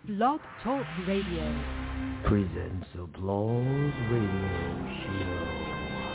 Blog Talk Radio presents Applause Radio Show.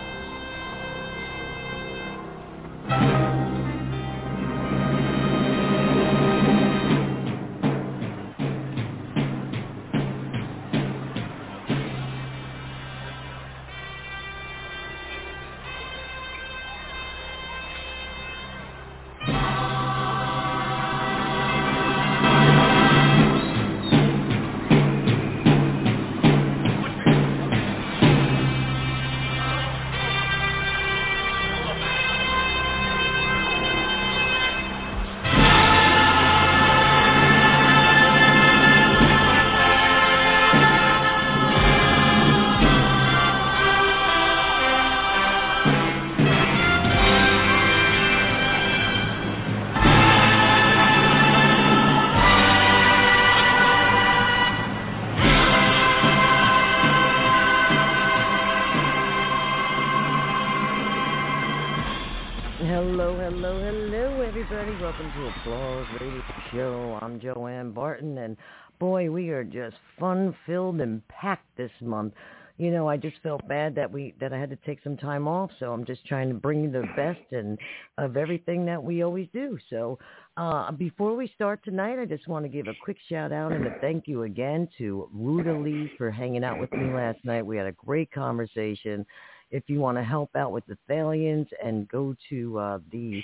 Welcome to Applause Radio Show. I'm Joanne Barton, and boy, we are just fun-filled and packed this month. You know, I just felt bad that I had to take some time off, so I'm just trying to bring you the best of everything that we always do. So before we start tonight, I just want to give a quick shout-out and a thank you again to Ruta Lee for hanging out with me last night. We had a great conversation. If you want to help out with the Thalians and go to the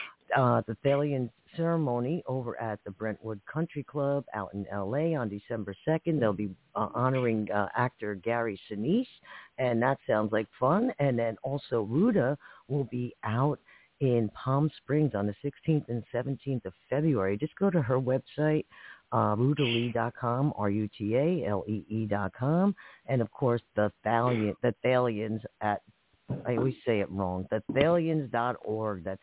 Thalian ceremony over at the Brentwood Country Club out in L.A. on December 2nd. They'll be honoring actor Gary Sinise, and that sounds like fun. And then also Ruta will be out in Palm Springs on the 16th and 17th of February. Just go to her website, rutalee.com, RUTALEE.com, and of course the Thalians at, I always say it wrong, the Thalians.org. That's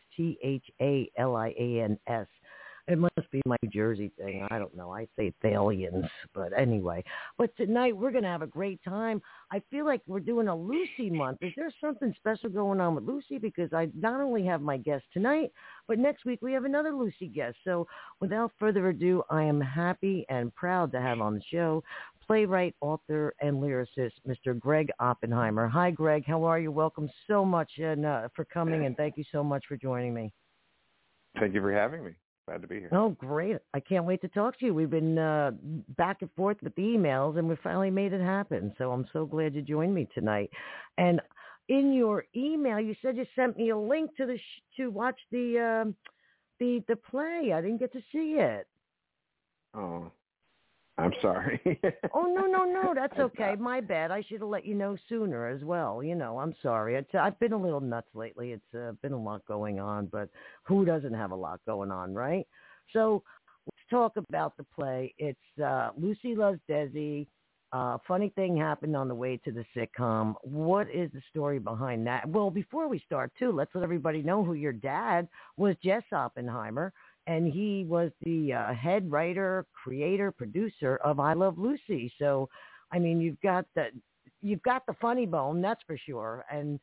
Thalians. It must be my Jersey thing. I don't know. I say Thalians, but anyway. But tonight we're going to have a great time. I feel like we're doing a Lucy month. Is there something special going on with Lucy? Because I not only have my guest tonight, but next week we have another Lucy guest. So without further ado, I am happy and proud to have on the show playwright, author, and lyricist, Mr. Greg Oppenheimer. Hi, Greg. How are you? Welcome so much for coming, and thank you so much for joining me. Thank you for having me. Glad to be here. Oh, great. I can't wait to talk to you. We've been back and forth with the emails, and we finally made it happen. So I'm so glad you joined me tonight. And in your email, you said you sent me a link to to watch the play. I didn't get to see it. Oh, I'm sorry. Oh, no. That's okay. My bad. I should have let you know sooner as well. You know, I'm sorry. I've been a little nuts lately. It's been a lot going on, but who doesn't have a lot going on, right? So let's talk about the play. It's Lucy Loves Desi. Funny thing happened on the way to the sitcom. What is the story behind that? Well, before we start, too, let's let everybody know who your dad was, Jess Oppenheimer. And he was the head writer, creator, producer of I Love Lucy. So, I mean, you've got the funny bone, that's for sure. And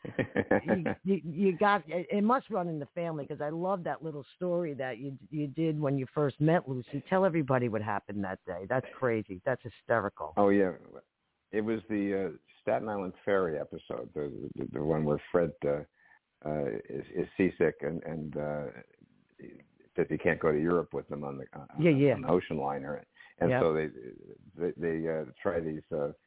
you got it must run in the family, because I love that little story that you did when you first met Lucy. Tell everybody what happened that day. That's crazy. That's hysterical. Oh yeah, it was the Staten Island Ferry episode, the one where Fred is seasick and that he can't go to Europe with them on the ocean liner, and so they try these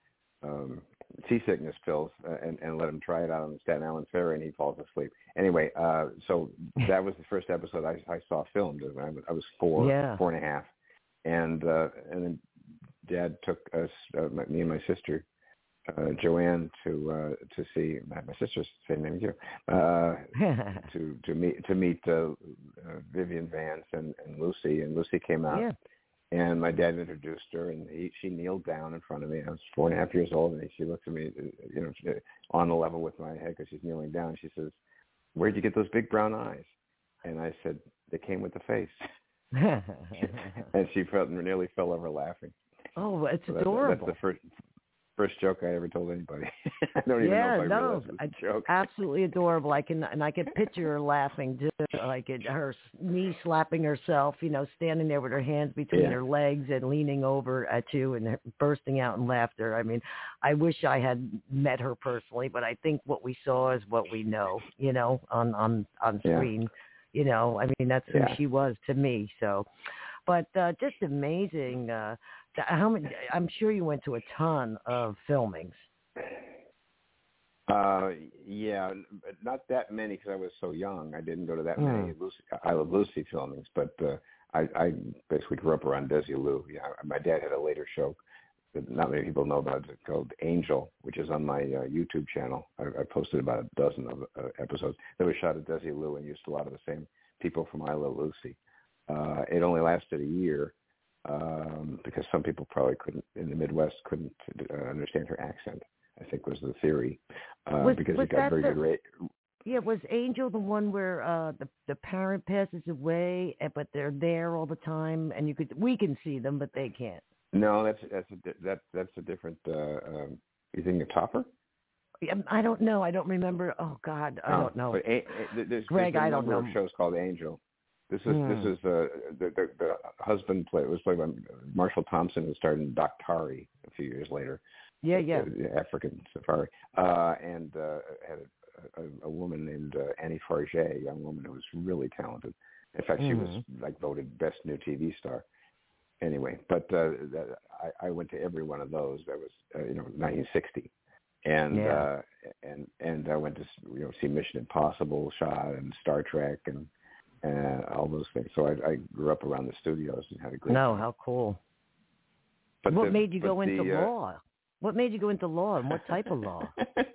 seasickness pills and let him try it out on the Staten Island Ferry, and he falls asleep. Anyway, so that was the first episode I saw filmed. I was four and a half, and then Dad took us, me and my sister Joanne, to see my sister's same name as you, to meet Vivian Vance and Lucy, and Lucy came out, and my dad introduced her, and she kneeled down in front of me. I was 4.5 years old, and she looked at me, on the level with my head, because she's kneeling down. And she says, "Where'd you get those big brown eyes?" And I said, "They came with the face." And she nearly fell over laughing. Oh, it's adorable. That's the first. first joke I ever told anybody. I don't even know if I realized it was a joke. Absolutely adorable. I can picture her laughing too, like her knee slapping herself, standing there with her hands between her legs and leaning over at you and bursting out in laughter. I mean, I wish I had met her personally, but I think what we saw is what we know, on screen. I mean, that's who she was to me. So, but just amazing. How many? I'm sure you went to a ton of filmings. Yeah, not that many because I was so young. I didn't go to that many I Love Lucy filmings, but I basically grew up around Desilu. Yeah, my dad had a later show that not many people know about. It's called Angel, which is on my YouTube channel. I posted about a dozen of episodes that was shot at Desilu and used a lot of the same people from I Love Lucy. It only lasted a year. Because some people probably in the Midwest couldn't understand her accent, I think was the theory, because it got very good rate. Yeah, was Angel the one where the parent passes away, but they're there all the time, and we can see them, but they can't? No, that's a different. You think of Topper? I don't know. I don't remember. Oh God, I don't know. But Greg, I don't know. Of shows called Angel. This is the husband was played by Marshall Thompson, who starred in Daktari a few years later. Yeah. African Safari, and had a woman named Annie Farget, a young woman who was really talented. In fact, she was voted best new TV star. Anyway, but I went to every one of those. That was 1960, and I went to see Mission Impossible shot and Star Trek and all those things. So I grew up around the studios and had a great time. How cool. But what made you go into law? What made you go into law, and what type of law?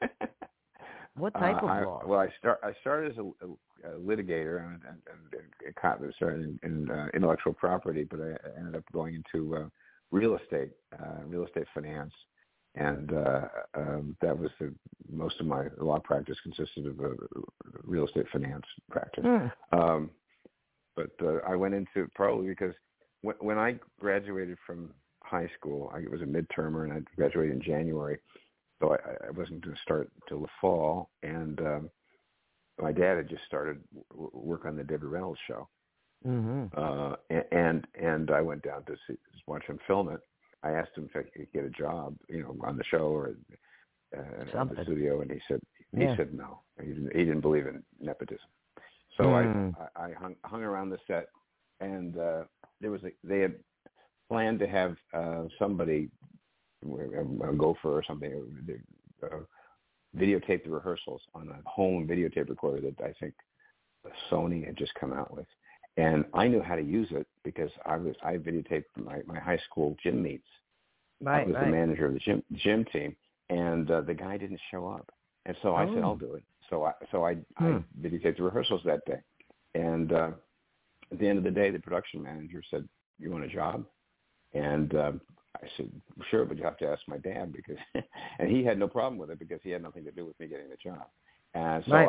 What type of law? Well, I started as a litigator and started in intellectual property, but I ended up going into real estate finance. And that was most of my law practice consisted of real estate finance practice. But I went into probably because when I graduated from high school, I was a midtermer and I graduated in January, so I wasn't going to start until the fall. And my dad had just started work on the Debbie Reynolds show, and I went down to watch him film it. I asked him if I could get a job, on the show or at the studio, and he said no. He didn't believe in nepotism. So I hung around the set, and they had planned to have somebody, a gopher or something, videotape the rehearsals on a home videotape recorder that I think Sony had just come out with. And I knew how to use it because I videotaped my high school gym meets. I was the manager of the gym team, and the guy didn't show up. And so I said, I'll do it. So I videotaped the rehearsals that day. And at the end of the day, the production manager said, "You want a job?" And I said, "Sure, but you have to ask my dad," because, and he had no problem with it because he had nothing to do with me getting the job. And so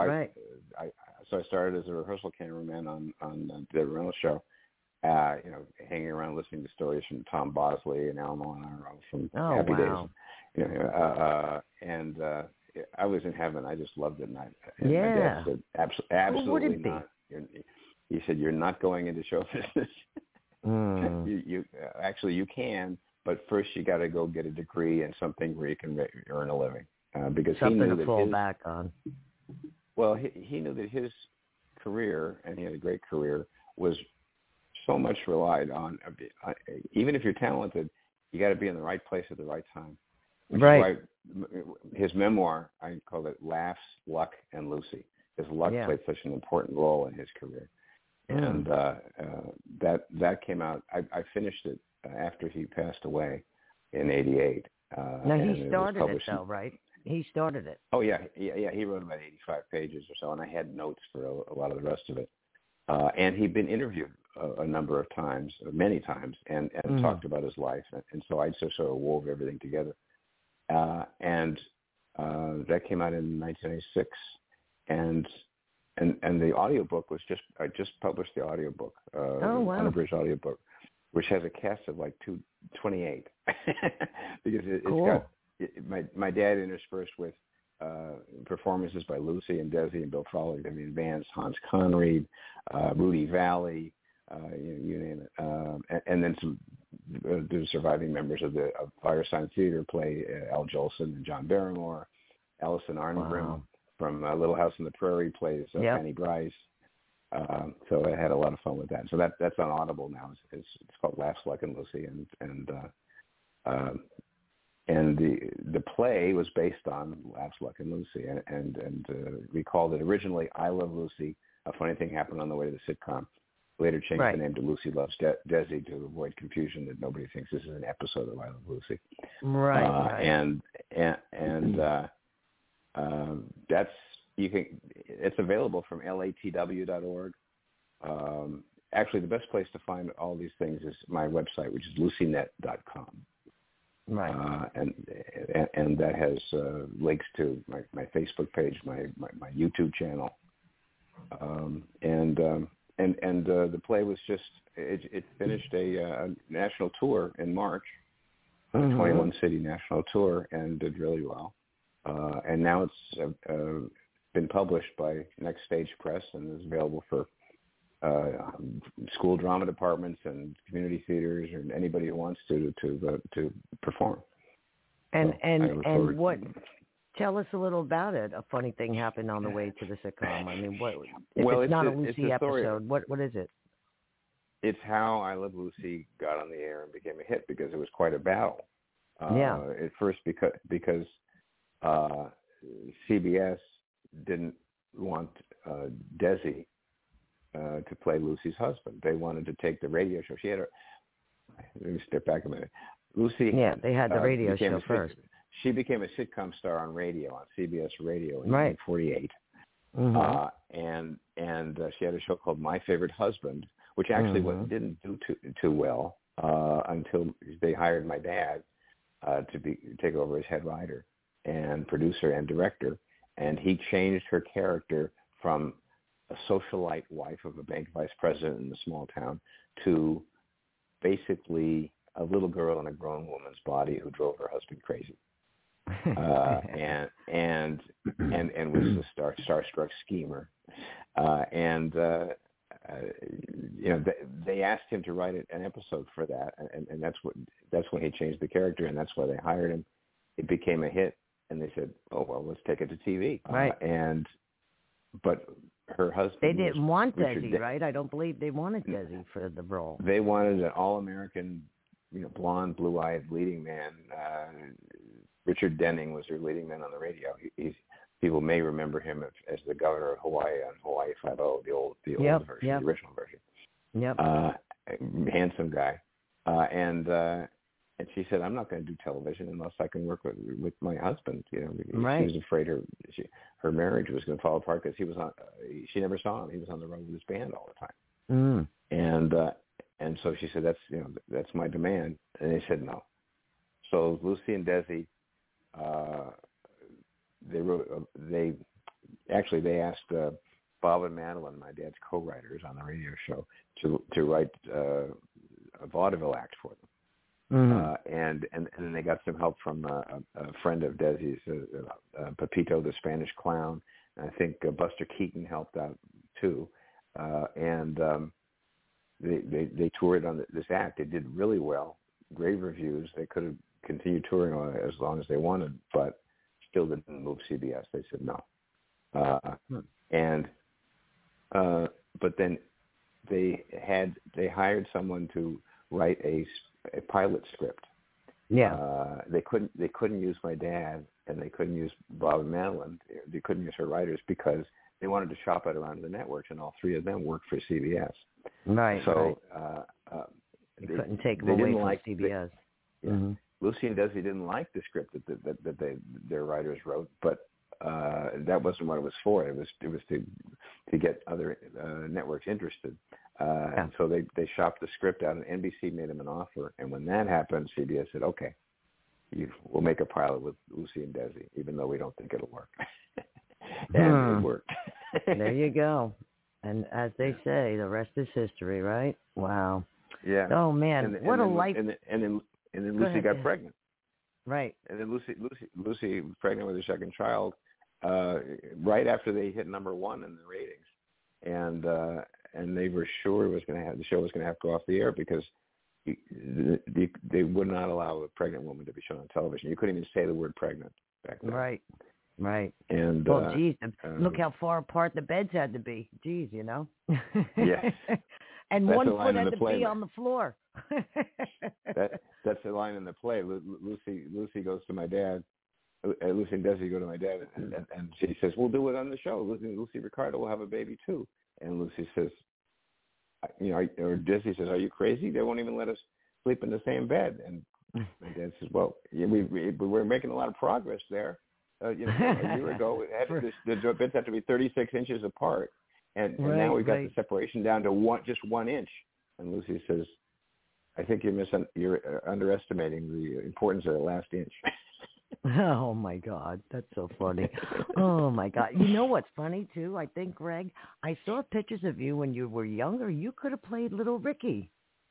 I started as a rehearsal cameraman on the Debbie Reynolds show, hanging around listening to stories from Tom Bosley and Al Milano from Happy Days. And I was in heaven. I just loved it. And my dad said, absolutely not. He said, "You're not going into show business. You actually you can, but first you got to go get a degree in something where you can earn a living." Because something he knew to fall back on. Well, he knew that his career, and he had a great career, was so much relied on. Even if you're talented, you got to be in the right place at the right time. Which is why his memoir, I call it Laughs, Luck, and Lucy. His luck played such an important role in his career. And that came out. I finished it after he passed away in '88. Now he started it though, right? He started it. Oh yeah. He wrote about 85 pages or so, and I had notes for a lot of the rest of it. And he'd been interviewed a number of times, many times, and talked about his life, and so I just sort of wove everything together. And that came out in 1986, and the audiobook was I just published the audiobook, unabridged audiobook, which has a cast of like 228 because it's got my dad interspersed with performances by Lucy and Desi and Bill Frolic, Vivian Vance, Hans Conried, Rudy Valley, you name it, and then some the surviving members of Firesign Theater play Al Jolson and John Barrymore. Alison Arngrim from Little House on the Prairie plays Fanny Bryce. So I had a lot of fun with that. So that's on Audible now. It's called Laughs Luck and Lucy, and the play was based on Laughs Luck and Lucy, and we called it originally I Love Lucy. A funny thing happened on the way to the sitcom. Later changed the name to Lucy Loves Desi to avoid confusion that nobody thinks this is an episode of I Love Lucy. And that's it's available from latw.org. Actually, the best place to find all these things is my website, which is lucynet.com. Right. And that has links to my Facebook page, my YouTube channel, and the play was just it finished a national tour in March, a 21-city national tour, and did really well. And now it's been published by Next Stage Press and is available for school drama departments and community theaters and anybody who wants to perform. And what? Tell us a little about it. A funny thing happened on the way to the sitcom. I mean, what? It's not a Lucy episode. What is it? It's how I Love Lucy got on the air and became a hit because it was quite a battle. At first, because CBS didn't want Desi to play Lucy's husband. They wanted to take the radio show. Let me step back a minute. Lucy. Yeah, they had the radio show first. She became a sitcom star on radio, on CBS Radio in 1948. And she had a show called My Favorite Husband, which actually didn't do too well until they hired my dad to take over as head writer and producer and director. And he changed her character from a socialite wife of a bank vice president in a small town to basically a little girl in a grown woman's body who drove her husband crazy. And was a starstruck schemer. They asked him to write an episode for that, and that's when he changed the character, and that's why they hired him. It became a hit, and they said, "Oh well, let's take it to TV." Right. But her husband. They didn't want Desi, right? I don't believe they wanted Desi for the role. They wanted an all-American, blonde, blue-eyed leading man. Richard Denning was their leading man on the radio. People may remember him as the governor of Hawaii on Hawaii Five-0, the old version, the original version. Handsome guy. And she said, "I'm not going to do television unless I can work with my husband." She was afraid her marriage was going to fall apart because he was on. She never saw him. He was on the road with his band all the time. And so she said, "That's my demand." And they said no. So Lucy and Desi, they asked Bob and Madeline, my dad's co-writers on the radio show, to write a vaudeville act for them. And then they got some help from a friend of Desi's, Pepito the Spanish Clown. And I think Buster Keaton helped out too. They toured on this act. It did really well, great reviews. They could have continued touring on it as long as they wanted, but still didn't move CBS. They said no. But then they hired someone to write a pilot script. They couldn't use my dad, and they couldn't use Bob and Madeline. They couldn't use her writers because they wanted to shop it around the networks, and all three of them worked for CBS. Right. So they couldn't take them away from CBS. Lucy and Desi didn't like the script that their writers wrote, but that wasn't what it was for. It was to get other networks interested. And so they shopped the script out, and NBC made them an offer. And when that happened, CBS said, "Okay, we'll make a pilot with Lucy and Desi, even though we don't think it'll work." And it worked. There you go. And as they say, the rest is history, right? Wow. Yeah. Oh man, what a life! And then Lucy got pregnant. Right. And then Lucy was pregnant with her second child right after they hit number one in the ratings, and they were sure the show was going to have to go off the air because they would not allow a pregnant woman to be shown on television. You couldn't even say the word pregnant back then. Right. Right. And well, geez, look how far apart the beds had to be. Geez, Yes. And that's one foot had to play, be on the floor. That's the line in the play. Lucy goes to my dad. Lucy and Desi go to my dad, and she says, "We'll do it on the show. Lucy Ricardo will have a baby too." And Lucy says, or Desi says, "Are you crazy? They won't even let us sleep in the same bed." And my dad says, "Well, we're making a lot of progress there. A year ago, the beds have to be 36 inches apart, and now we've got the separation down to just 1 inch." And Lucy says, "I think you're underestimating the importance of the last inch." Oh my God, that's so funny. Oh my God, you know what's funny too? I think, Greg, I saw pictures of you when you were younger. You could have played Little Ricky.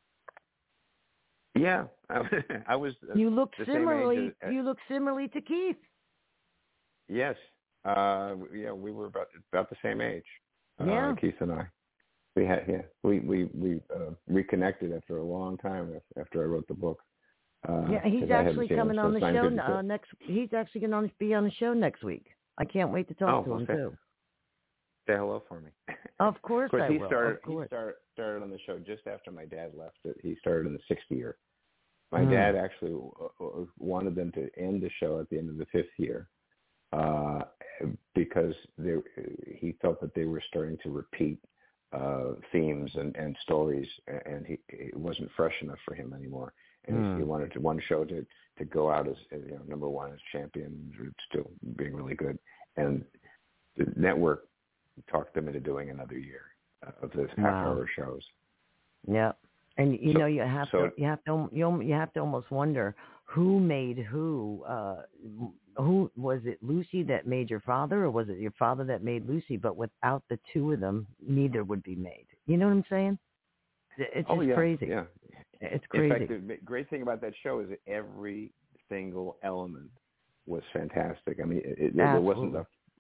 Yeah, I was. You look similarly. You look similarly to Keith. Yes. We were about the same age. Keith and I. We reconnected after a long time after I wrote the book. He's actually coming on the show next. He's actually going to be on the show next week. I can't wait to talk to him too. Say hello for me. Of course, I will. He started on the show just after my dad left. He started in the 6th year. My dad actually wanted them to end the show at the end of the 5th year because he felt that they were starting to repeat themes and stories, and it wasn't fresh enough for him anymore. And he wanted one show to go out as number one as champion, still being really good. And the network talked them into doing another year of this half-hour shows. Yeah, and you have to almost wonder who made who. Who was it? Lucy that made your father, or was it your father that made Lucy? But without the two of them, neither would be made. You know what I'm saying? It's just crazy. Yeah. It's crazy. In fact, the great thing about that show is that every single element was fantastic. I mean, there wasn't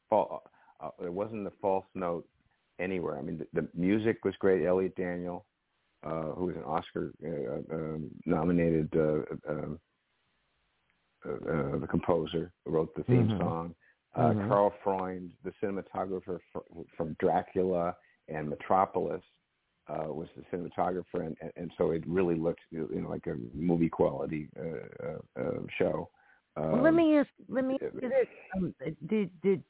a false note anywhere. I mean, the music was great. Elliot Daniel, who was an Oscar nominated the composer, wrote the theme song. Karl Freund, the cinematographer from Dracula and Metropolis, was the cinematographer, and so it really looked like a movie quality show. Well, let me ask you this: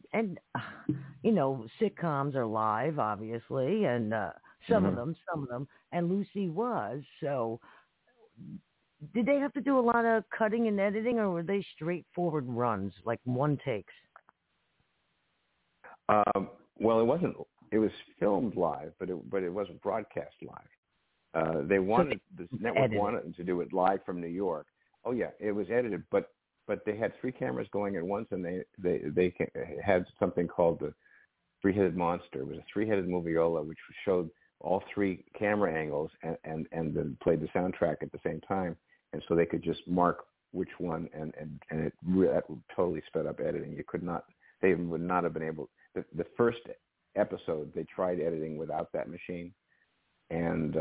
sitcoms are live, obviously, and some of them, and Lucy was. So, did they have to do a lot of cutting and editing, or were they straightforward runs, like one takes? Well, it wasn't. It was filmed live, but it wasn't broadcast live. This network wanted them to do it live from New York. Oh yeah, it was edited, but they had 3 cameras going at once, and they had something called the Three-Headed Monster. It was a 3-headed moviola which showed all 3 camera angles and then played the soundtrack at the same time, and so they could just mark which one, and that totally sped up editing. They would not have been able. The first episode they tried editing without that machine, and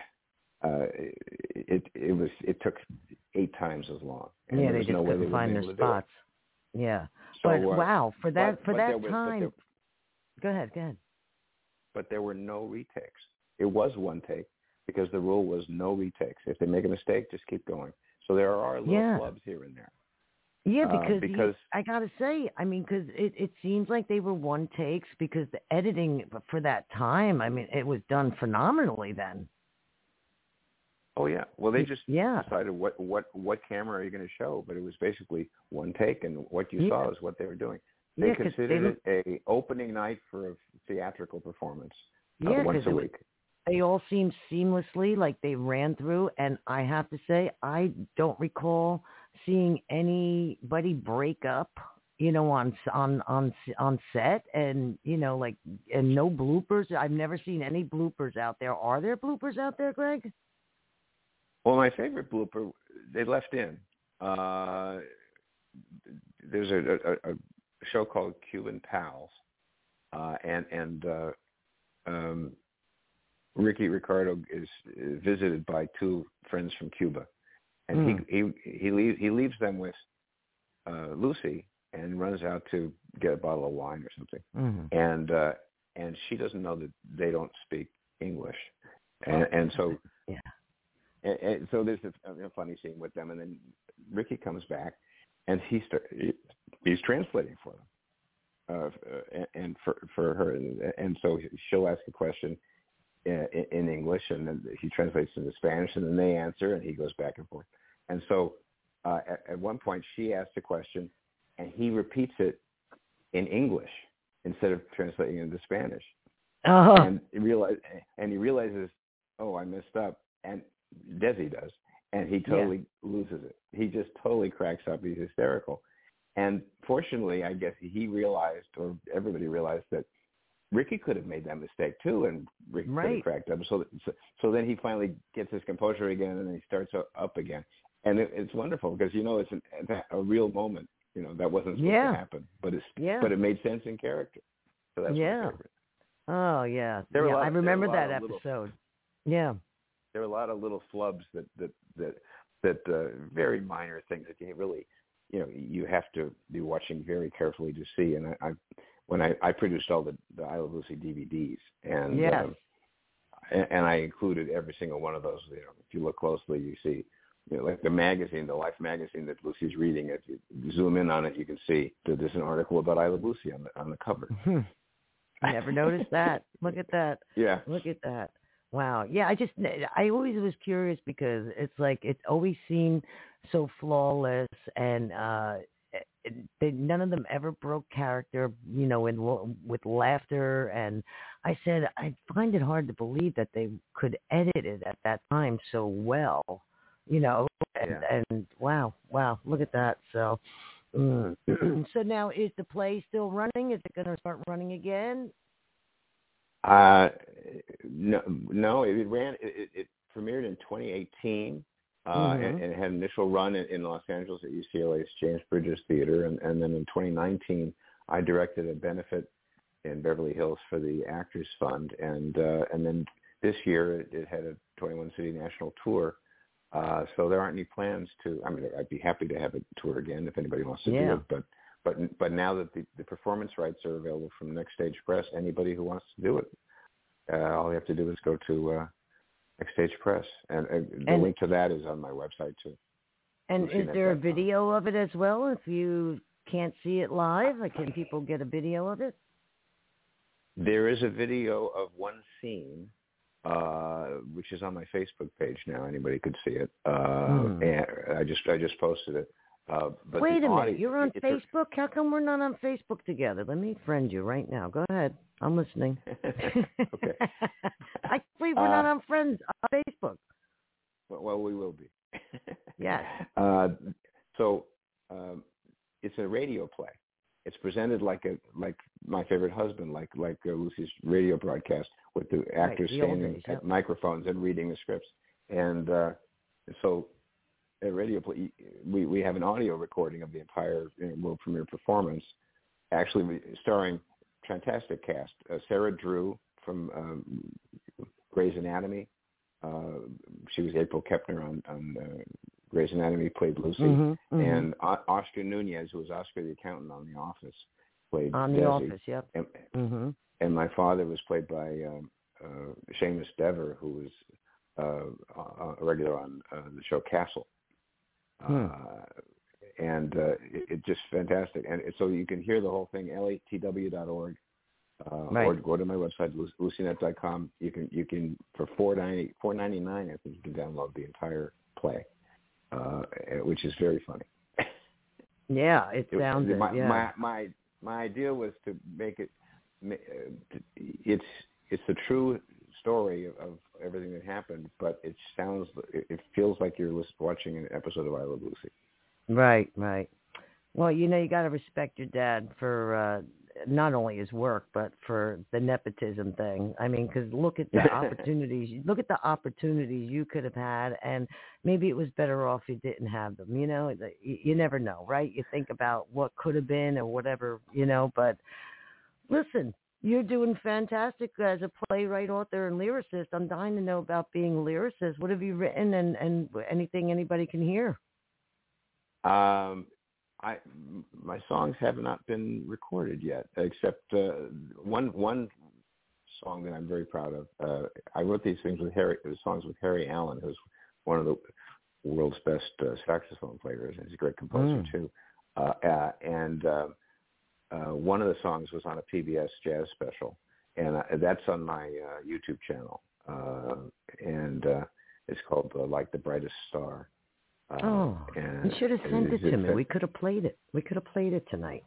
it took 8 times as long. And they just couldn't find their spots. Yeah, so, but wow, for that time. Go ahead. But there were no retakes. It was one take because the rule was no retakes. If they make a mistake, just keep going. So there are little flubs here and there. Yeah, because I gotta say, I mean, because it seems like they were one takes because the editing for that time, I mean, it was done phenomenally then. Oh yeah, well they just decided what camera are you going to show, but it was basically one take, and what you saw is what they were doing. They considered it a opening night for a theatrical performance once a week. They all seemed seamlessly like they ran through, and I have to say, I don't recall seeing anybody break up, on set, and and no bloopers. I've never seen any bloopers out there. Are there bloopers out there, Greg? Well, my favorite blooper they left in. there's a show called Cuban Pals, and Ricky Ricardo is visited by two friends from Cuba, and he leaves them with Lucy and runs out to get a bottle of wine or something, and she doesn't know that they don't speak English, and so and so there's a funny scene with them, and then Ricky comes back, and he's translating for them, and for her, and so she'll ask a question in English, and then he translates into Spanish, and then they answer, and he goes back and forth. And so at one point, she asks a question, and he repeats it in English instead of translating it into Spanish. And he realizes, oh, I messed up, and Desi does, and he totally loses it. He just totally cracks up. He's hysterical. And fortunately, I guess he realized, or everybody realized, that Ricky could have made that mistake too, and Ricky could have cracked up. So then he finally gets his composure again, and then he starts up again. And it's wonderful because, it's a real moment. That wasn't supposed to happen, but it made sense in character. So that's my favorite. Oh, yeah. I remember that episode. There are a lot of little flubs that very minor things that you really, you have to be watching very carefully to see. And when I produced all the I Love Lucy DVDs, and I included every single one of those. If you look closely, you see, like the magazine, the Life magazine that Lucy's reading. If you zoom in on it, you can see that there's an article about I Love Lucy on the cover. I never noticed that. Look at that. Yeah. Look at that. Wow. Yeah, I always was curious because it's like it always seemed so flawless, and none of them ever broke character, with laughter. And I said, I find it hard to believe that they could edit it at that time so well, and wow, look at that. So, so now is the play still running? Is it going to start running again? No, it ran. It premiered in 2018. And it had an initial run in Los Angeles at UCLA's James Bridges Theater, and then in 2019, I directed a benefit in Beverly Hills for the Actors Fund, and then this year it had a 21-city national tour. So there aren't any plans to. I mean, I'd be happy to have a tour again if anybody wants to do it, but now that the performance rights are available from Next Stage Press, anybody who wants to do it, all you have to do is go to Next Stage Press, and the link to that is on my website too. And is there a video of it as well? If you can't see it live, can people get a video of it? There is a video of one scene, which is on my Facebook page now. Anybody could see it. And I just posted it. But wait a minute, you're on Facebook? How come we're not on Facebook together? Let me friend you right now. Go ahead. I'm listening. Okay. We're not on friends on Facebook. Well, we will be. Yes. So it's a radio play. It's presented like My Favorite Husband, like Lucy's radio broadcast, with the actors standing at microphones and reading the scripts. And so at radio play, we have an audio recording of the entire world premiere performance, actually starring fantastic cast. Sarah Drew from Grey's Anatomy. She was April Kepner on Grey's Anatomy, played Lucy. And Oscar Nunez, who was Oscar the accountant on The Office, played on Desi. The Office, yep. And my father was played by Seamus Dever, who was a regular on the show Castle. And it's just fantastic. And so you can hear the whole thing, latw.org. Or go to my website, lucynet.com. You can for $4.99, I think you can download the entire play, which is very funny. Yeah, it sounds. My idea was to make it. It's a true story of everything that happened, but it feels like you're watching an episode of I Love Lucy. Right. Well, you got to respect your dad for not only his work, but for the nepotism thing. I mean, because look at the opportunities. Look at the opportunities you could have had, and maybe it was better off you didn't have them. You know, you never know, right? You think about what could have been or whatever, you know. But listen, you're doing fantastic as a playwright, author, and lyricist. I'm dying to know about being a lyricist. What have you written, and anything anybody can hear? My songs have not been recorded yet, except one song that I'm very proud of. I wrote these songs with Harry Allen, who's one of the world's best saxophone players, and he's a great composer too. And one of the songs was on a PBS jazz special, and that's on my YouTube channel, and it's called "Like the Brightest Star." You should have sent it to me. We could have played it. We could have played it tonight.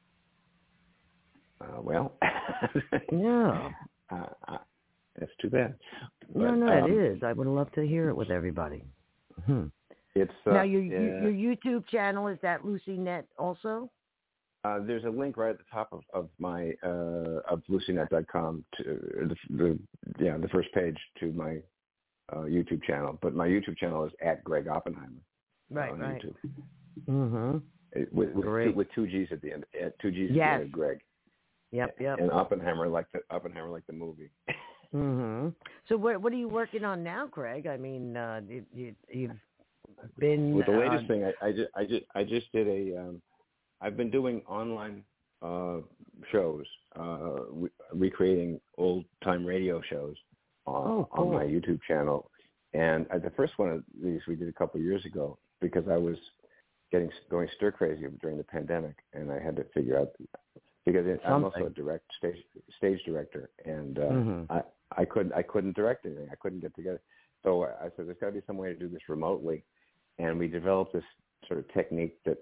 Well, no. That's too bad. But, no, it is. I would love to hear it with everybody. It's now your YouTube channel, is that LucyNet also? There's a link right at the top of my of LucyNet.com to the first page to my YouTube channel. But my YouTube channel is at Greg Oppenheimer. Right. YouTube. Mm-hmm. With two G's at the end. Two G's at the end of Greg. Yep. And Oppenheimer like the movie. Mm-hmm. So what are you working on now, Greg? I mean, you've been with the latest thing. I just did I've been doing online shows, recreating old time radio shows on my YouTube channel. And the first one of these we did a couple of years ago because I was going stir crazy during the pandemic, and I had to figure out because I'm also a stage director, and I couldn't direct anything. I couldn't get together. So I said, there's got to be some way to do this remotely, and we developed this sort of technique that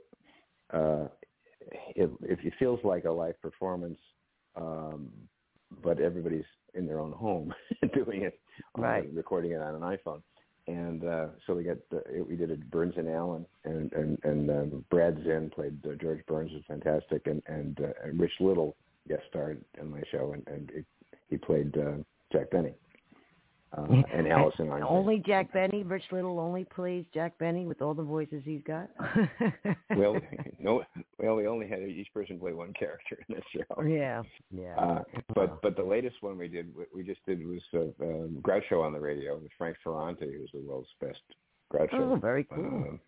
it feels like a live performance, but everybody's in their own home doing it, recording it on an iPhone. And so we did it. Burns and Allen, and Brad Zinn played George Burns, was fantastic, and Rich Little guest starred in my show, and he played Jack Benny. And Allison on only Jack Benny. Rich Little only plays Jack Benny with all the voices he's got. Well, we only had each person play one character in this show. Yeah. But the latest one we just did was Groucho on the radio with Frank Ferrante, who's the world's best Groucho. Oh, very cool.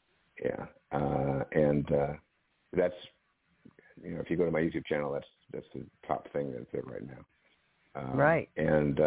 And that's if you go to my YouTube channel, that's the top thing that's there right now. Right. And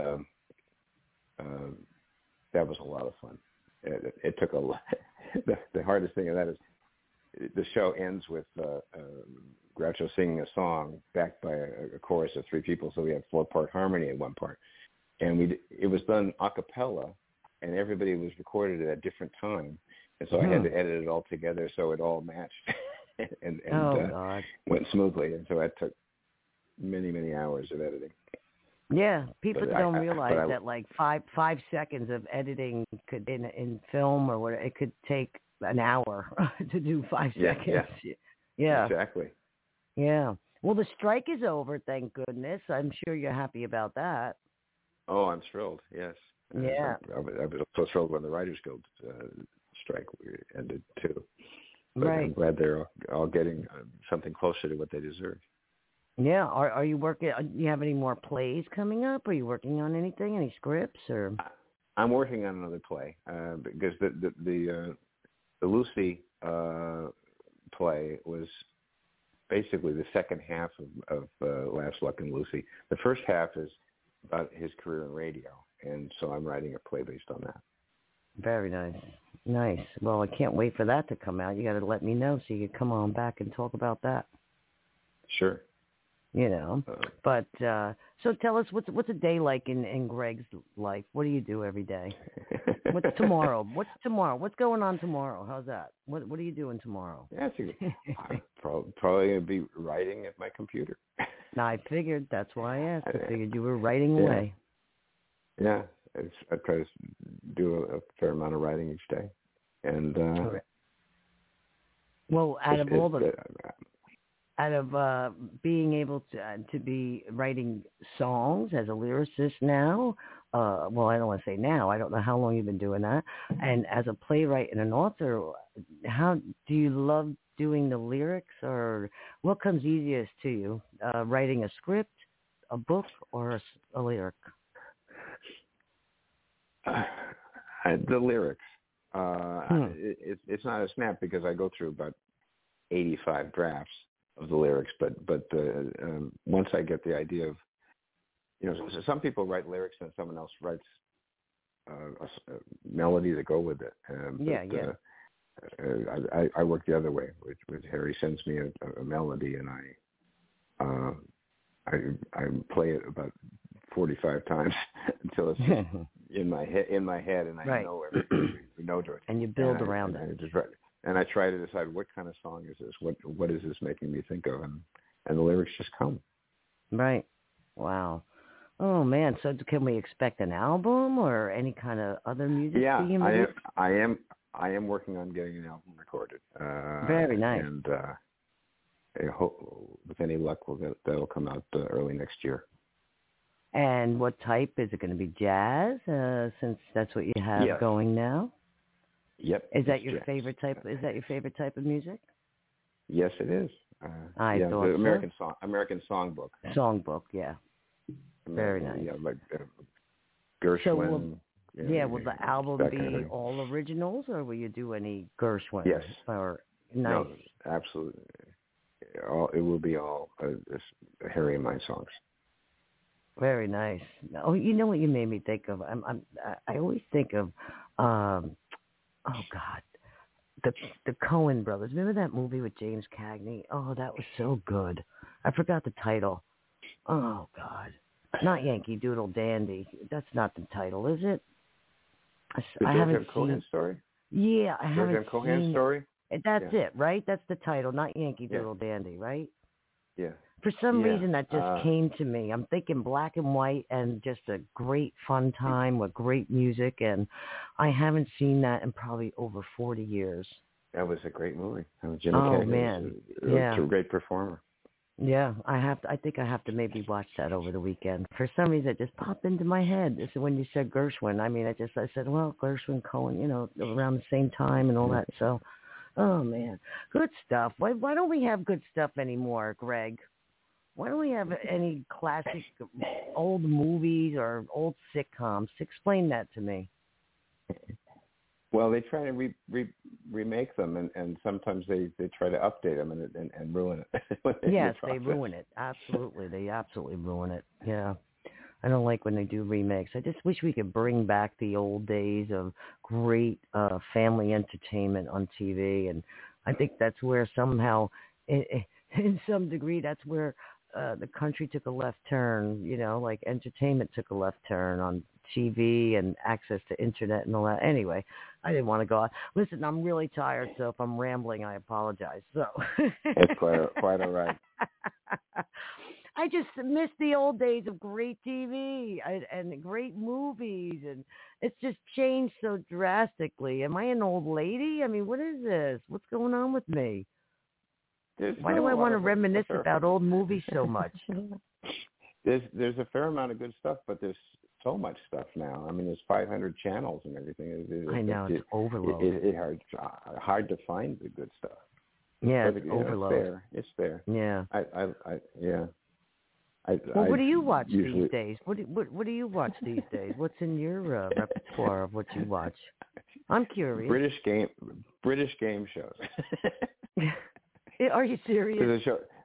that was a lot of fun. It took a lot. The hardest thing of that is the show ends with Groucho singing a song backed by a chorus of three people, so we had 4-part harmony in one part. And it was done a cappella, and everybody was recorded at a different time. And so I had to edit it all together so it all matched and went smoothly. And so that took many, many hours of editing. Yeah, people don't realize that like five seconds of editing could in film or whatever, it could take an hour to do 5 seconds. Yeah. Exactly. Yeah. Well, the strike is over, thank goodness. I'm sure you're happy about that. Oh, I'm thrilled. Yes. Yeah. I was so thrilled when the Writers Guild strike ended too. But right. I'm glad they're all getting something closer to what they deserve. Yeah. Are you working? Do you have any more plays coming up? Are you working on anything? Any scripts or? I'm working on another play because the Lucy play was basically the second half of Laughs, Luck, and Lucy. The first half is about his career in radio, and so I'm writing a play based on that. Very nice. Nice. Well, I can't wait for that to come out. You got to let me know so you can come on back and talk about that. Sure. But so tell us what's a day like in Greg's life? What do you do every day? What's tomorrow? What's tomorrow? What's going on tomorrow? How's that? What are you doing tomorrow? Yeah, I'm probably going to be writing at my computer. I figured. That's why I asked. I figured you were writing away. Yeah. I try to do a fair amount of writing each day. And well, out out of being able to be writing songs as a lyricist now. Well, I don't want to say now. I don't know how long you've been doing that. And as a playwright and an author, how do you love doing the lyrics, or what comes easiest to you? Writing a script, a book, or a lyric? The lyrics. It's not a snap because I go through about 85 drafts of the lyrics, but once I get the idea of, so some people write lyrics and someone else writes a melody to go with it. I work the other way. With Harry sends me a melody, and I play it about 45 times until it's in my head, and I know everything we know to it. And you build around it. And I try to decide what kind of song is this? What is this making me think of? And the lyrics just come. Right. Wow. Oh man. So can we expect an album or any kind of other music? Yeah, I am working on getting an album recorded. Very nice. And I hope, with any luck, that'll come out early next year. And what type? Is it going to be jazz? Since that's what you have going now. Yep. Is that your favorite type? Is that your favorite type of music? Yes, it is. I thought the so. American Songbook. Songbook, yeah. Very nice. Yeah, like Gershwin. So will the album be all originals, or will you do any Gershwin? Yes. Or nice. No, absolutely. It will be all Harry and my songs. Very nice. Oh, you know what you made me think of? I always think of, oh God, the Coen brothers. Remember that movie with James Cagney? Oh, that was so good. I forgot the title. Oh God, not Yankee Doodle Dandy. That's not the title, is it? I haven't seen Cohen story. Yeah, I haven't seen Cohen story. That's it, right? That's the title, not Yankee Doodle Dandy, right? Yeah. For some reason, that just came to me. I'm thinking black and white and just a great fun time with great music, and I haven't seen that in probably over 40 years. That was a great movie. Jimmy Cagney man, was a great performer. Yeah, I think I have to maybe watch that over the weekend. For some reason, it just popped into my head. This is when you said Gershwin. I mean, I said, well, Gershwin, Cohen, around the same time and all that. So, oh man, good stuff. Why don't we have good stuff anymore, Greg? Why don't we have any classic old movies or old sitcoms? Explain that to me. Well, they try to remake them, and sometimes they try to update them and ruin it. Yes, they ruin it. Absolutely. They absolutely ruin it. Yeah. I don't like when they do remakes. I just wish we could bring back the old days of great family entertainment on TV. And I think that's where somehow, in some degree, that's where the country took a left turn, like entertainment took a left turn on TV and access to internet and all that. Anyway, I didn't want to go on. Listen, I'm really tired, so if I'm rambling, I apologize. So it's quite all right. I just miss the old days of great TV and great movies, and it's just changed so drastically. Am I an old lady? I mean, what is this? What's going on with me? Why do I want to reminisce about old movies so much? There's a fair amount of good stuff, but there's so much stuff now. I mean, there's 500 channels and everything. I know, it's overload. It's hard to find the good stuff. Yeah, it's overload. It's there. Yeah. Yeah. What do you watch these days? What do you watch these days? What's in your repertoire of what you watch? I'm curious. British game shows. Are you serious?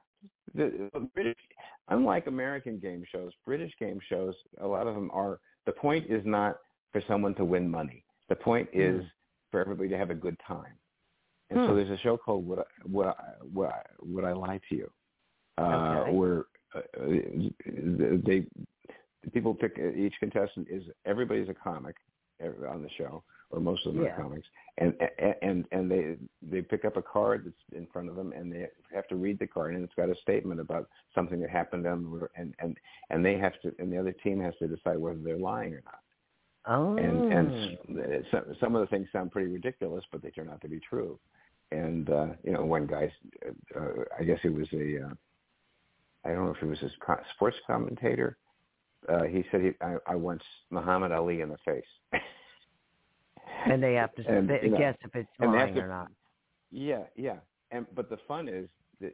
Unlike American game shows, British game shows, a lot of them are, the point is not for someone to win money. The point is for everybody to have a good time. And so there's a show called Would I Lie to You? Where people pick, each contestant everybody's a comic on the show, or most of them are comics, and they pick up a card that's in front of them, and they have to read the card, and it's got a statement about something that happened to them, and they have to, and the other team has to decide whether they're lying or not. Oh. And some of the things sound pretty ridiculous, but they turn out to be true. And one guy, I guess it was I don't know if it was a sports commentator. He said I once Muhammad Ali in the face. And they have to guess if it's lying or not. Yeah. But the fun is that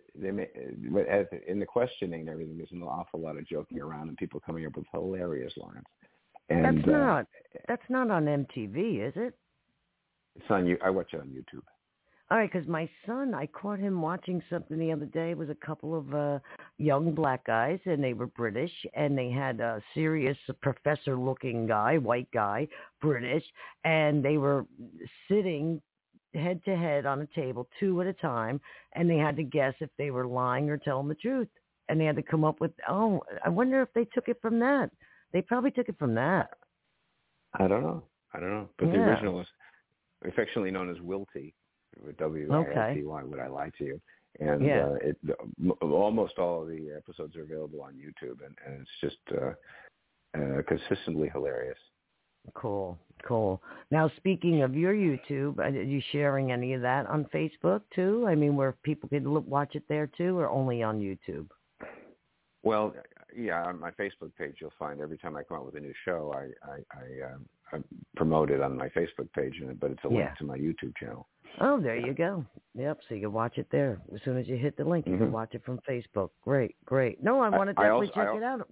in the questioning and everything, there's an awful lot of joking around and people coming up with hilarious lines. And that's not on MTV, is it? It's on you. I watch it on YouTube. All right, because my son, I caught him watching something the other day. It was a couple of young black guys, and they were British, and they had a serious professor-looking guy, white guy, British, and they were sitting head-to-head on a table, two at a time, and they had to guess if they were lying or telling the truth. And they had to come up with, I wonder if they took it from that. They probably took it from that. I don't know. But the original was affectionately known as Wilty. W-I-L-T-Y, Would I Lie to You? And almost all of the episodes are available on YouTube, and it's just consistently hilarious. Cool. Now, speaking of your YouTube, are you sharing any of that on Facebook, too? I mean, where people can watch it there, too, or only on YouTube? Well, yeah, on my Facebook page, you'll find every time I come out with a new show, I promote it on my Facebook page, but it's a link to my YouTube channel. Oh, there you go. Yep, so you can watch it there. As soon as you hit the link, you can watch it from Facebook. Great. No, I want to definitely check it out.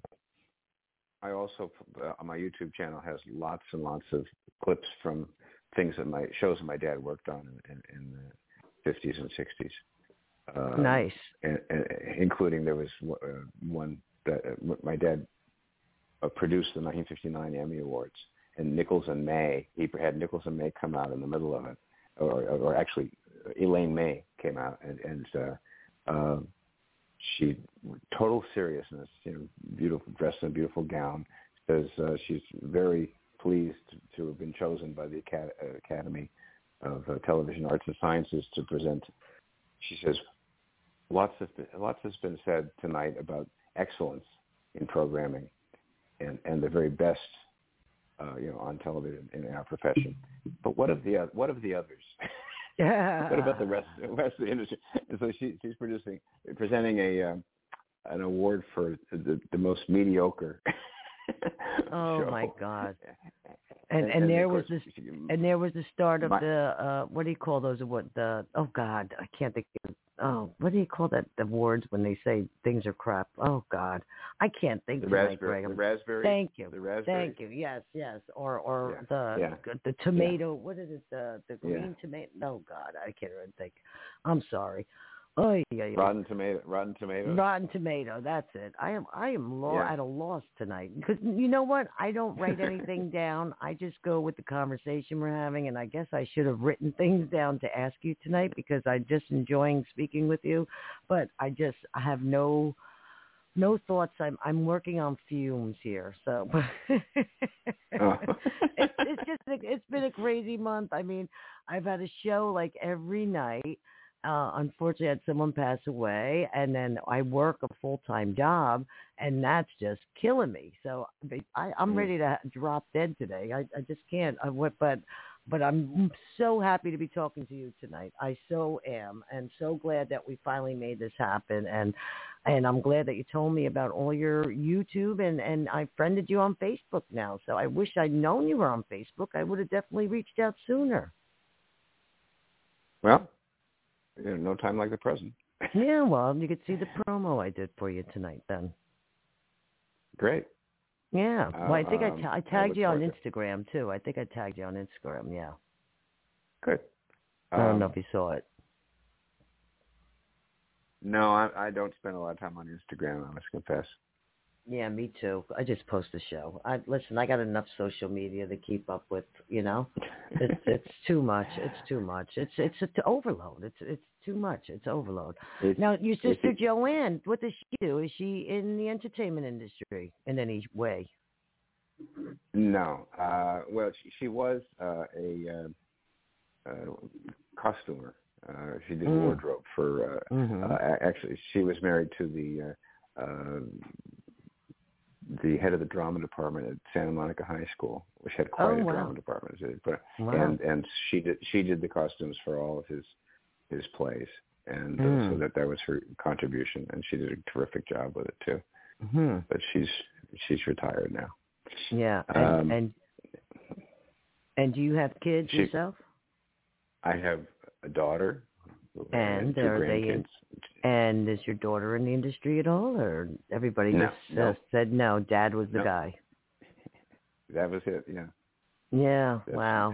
I also, on my YouTube channel, has lots and lots of clips from shows that my dad worked on in the 50s and 60s. Nice. And including there was one that my dad produced the 1959 Emmy Awards, and Nichols and May. He had Nichols and May come out in the middle of it. Or actually, Elaine May came out, and she, total seriousness, beautiful, dressed in a beautiful gown, says she's very pleased to have been chosen by the Academy of Television Arts and Sciences to present. She says, lots has been said tonight about excellence in programming, and the very best. On television in our profession, but what of the others? Yeah. What about the rest of the industry? And so she's presenting an award for the most mediocre. Oh show. My God! And there was the start of the what do you call those? Oh God, I can't think of. Oh, what do you call that? The awards when they say things are crap. Oh God, I can't think tonight, Greg. The raspberry. Thank you. The raspberry. Thank you. Yes. Or the tomato. What is it? The green tomato. Oh God, I can't even think. I'm sorry. Oh yeah. Rotten tomato. Rotten tomato. That's it. I am at a loss tonight because you know what? I don't write anything down. I just go with the conversation we're having, and I guess I should have written things down to ask you tonight because I'm just enjoying speaking with you. But I have no thoughts. I'm working on fumes here, so it's been a crazy month. I mean, I've had a show like every night. Unfortunately, I had someone pass away, and then I work a full-time job, and that's just killing me. So I'm ready to drop dead today. I just can't. But I'm so happy to be talking to you tonight. I so am, and so glad that we finally made this happen. And I'm glad that you told me about all your YouTube, and I friended you on Facebook now. So I wish I'd known you were on Facebook. I would have definitely reached out sooner. Well. No time like the present. Yeah, well, you could see the promo I did for you tonight then. Great. Yeah. Well, I think I tagged you on Instagram, too. I think I tagged you on Instagram, yeah. Good. I don't know if you saw it. No, I don't spend a lot of time on Instagram, I must confess. Yeah, me too. I just post a show. Listen, I got enough social media to keep up with, It's too much. It's too much. It's an overload. It's too much. It's overload. Now, your sister Joanne, what does she do? Is she in the entertainment industry in any way? No. Well, she was a costumer. She did wardrobe for. Actually, she was married to the head of the drama department at Santa Monica High School, which had quite a drama department. And she did the costumes for all of his his plays, and so that was her contribution, and she did a terrific job with it too. Mm-hmm. But she's retired now. Yeah, and do you have kids yourself? I have a daughter and two grandkids. And is your daughter in the industry at all, or everybody just said no? Dad was the guy. That was it. Yeah. Yeah. Wow.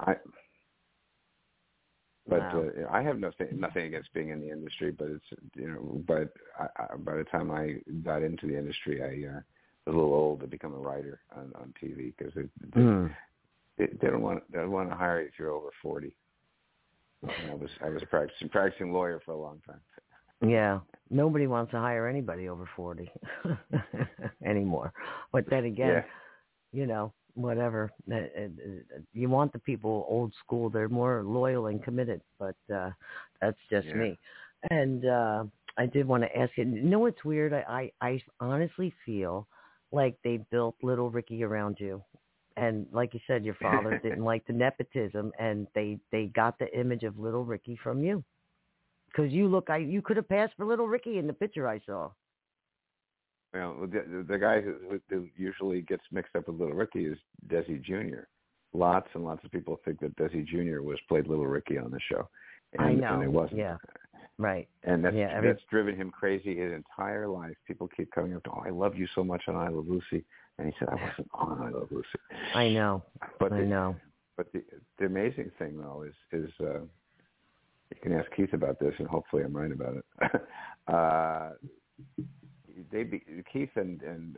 I have nothing against being in the industry, but it's but by the time I got into the industry, I was a little old to become a writer on TV because they don't want to hire you if you're over 40. And I was a practicing lawyer for a long time. Yeah, nobody wants to hire anybody over 40 anymore. But then again, whatever. You want the people old school. They're more loyal and committed, but that's just me. And I did want to ask you, what's weird? I honestly feel like they built Little Ricky around you. And like you said, your father didn't like the nepotism, and they got the image of Little Ricky from you. Because you could have passed for Little Ricky in the picture I saw. Well, the guy who usually gets mixed up with Little Ricky is Desi Jr. Lots and lots of people think that Desi Jr. played Little Ricky on the show. And, I know. And it wasn't. Yeah. Right. And that's driven him crazy his entire life. People keep coming up to, I love you so much on I Love Lucy. And he said, I wasn't on I Love Lucy. I know. But the amazing thing, though, is you can ask Keith about this, and hopefully I'm right about it. Keith and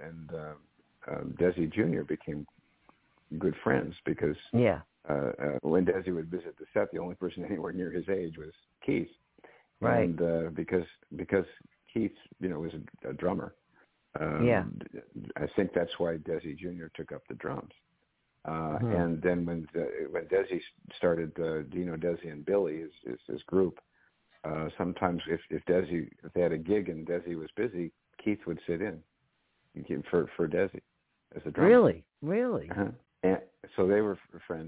Desi Jr. became good friends because when Desi would visit the set, the only person anywhere near his age was Keith. Right. And because Keith, was a drummer. I think that's why Desi Jr. took up the drums. And then when Desi started Dino, Desi, and Billy, his group, sometimes if they had a gig and Desi was busy, Keith would sit in for Desi as a drummer. Really. Uh-huh. And so they were friends,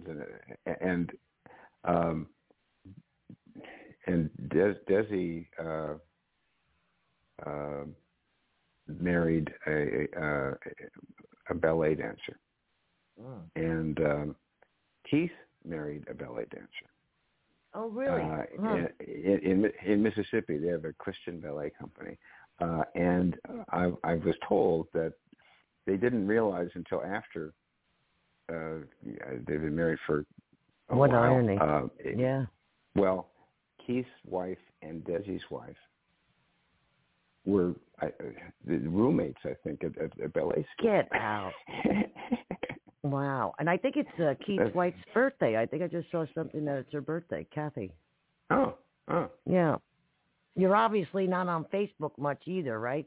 and Desi married a ballet dancer. Oh. And Keith married a ballet dancer. Oh, really? In Mississippi, they have a Christian ballet company. And I was told that they didn't realize until after they've been married for a while. What irony. Yeah. Well, Keith's wife and Desi's wife were the roommates, I think, at ballet school. Get out. Wow. And I think it's Keith's wife's birthday. I think I just saw something that it's her birthday, Kathy. Oh. Yeah. You're obviously not on Facebook much either, right?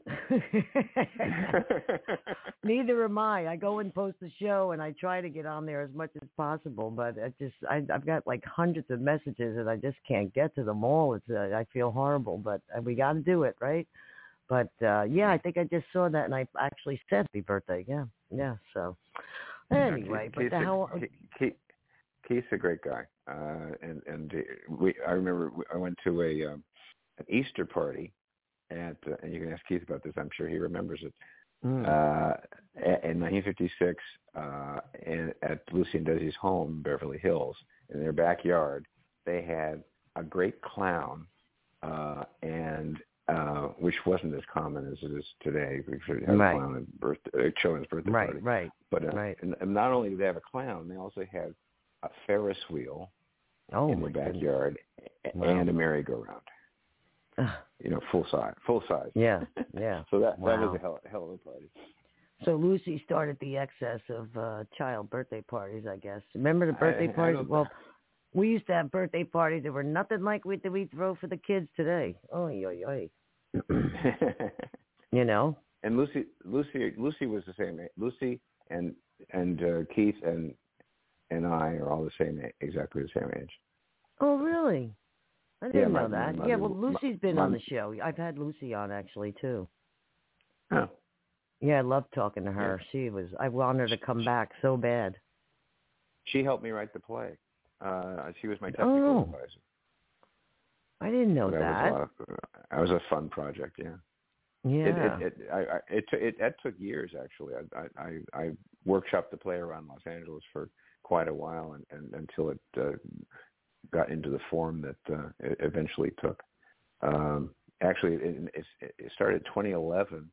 Neither am I. I go and post the show, and I try to get on there as much as possible, but I've got like hundreds of messages, and I just can't get to them all. I feel horrible, but we got to do it, right? But, I think I just saw that, and I actually said happy birthday. Yeah. So, anyway. Keith's a great guy. And I remember I went to an Easter party and you can ask Keith about this. I'm sure he remembers it. In 1956, and at Lucy and Desi's home, Beverly Hills, in their backyard, they had a great clown, and which wasn't as common as it is today. We should have a clown at children's birthday party. Right. But and not only did they have a clown, they also had a Ferris wheel in the backyard and a merry-go-round. Full size. Yeah. So that was a hell of a party. So Lucy started the excess of child birthday parties, I guess. Remember the birthday parties? Well, we used to have birthday parties that were nothing like what we throw for the kids today. Oy. And Lucy was the same age. Lucy and Keith and I are all exactly the same age. Oh, really? I didn't know that. Well, Lucy's been on the show. I've had Lucy on, actually, too. Oh. Yeah, I loved talking to her. Yeah. I wanted her to come back so bad. She helped me write the play. She was my technical advisor. I didn't know that. That was a fun project, yeah. Yeah. It took years, actually. I workshopped the play around Los Angeles for quite a while, and until it got into the form that it eventually took. Actually, it started 2011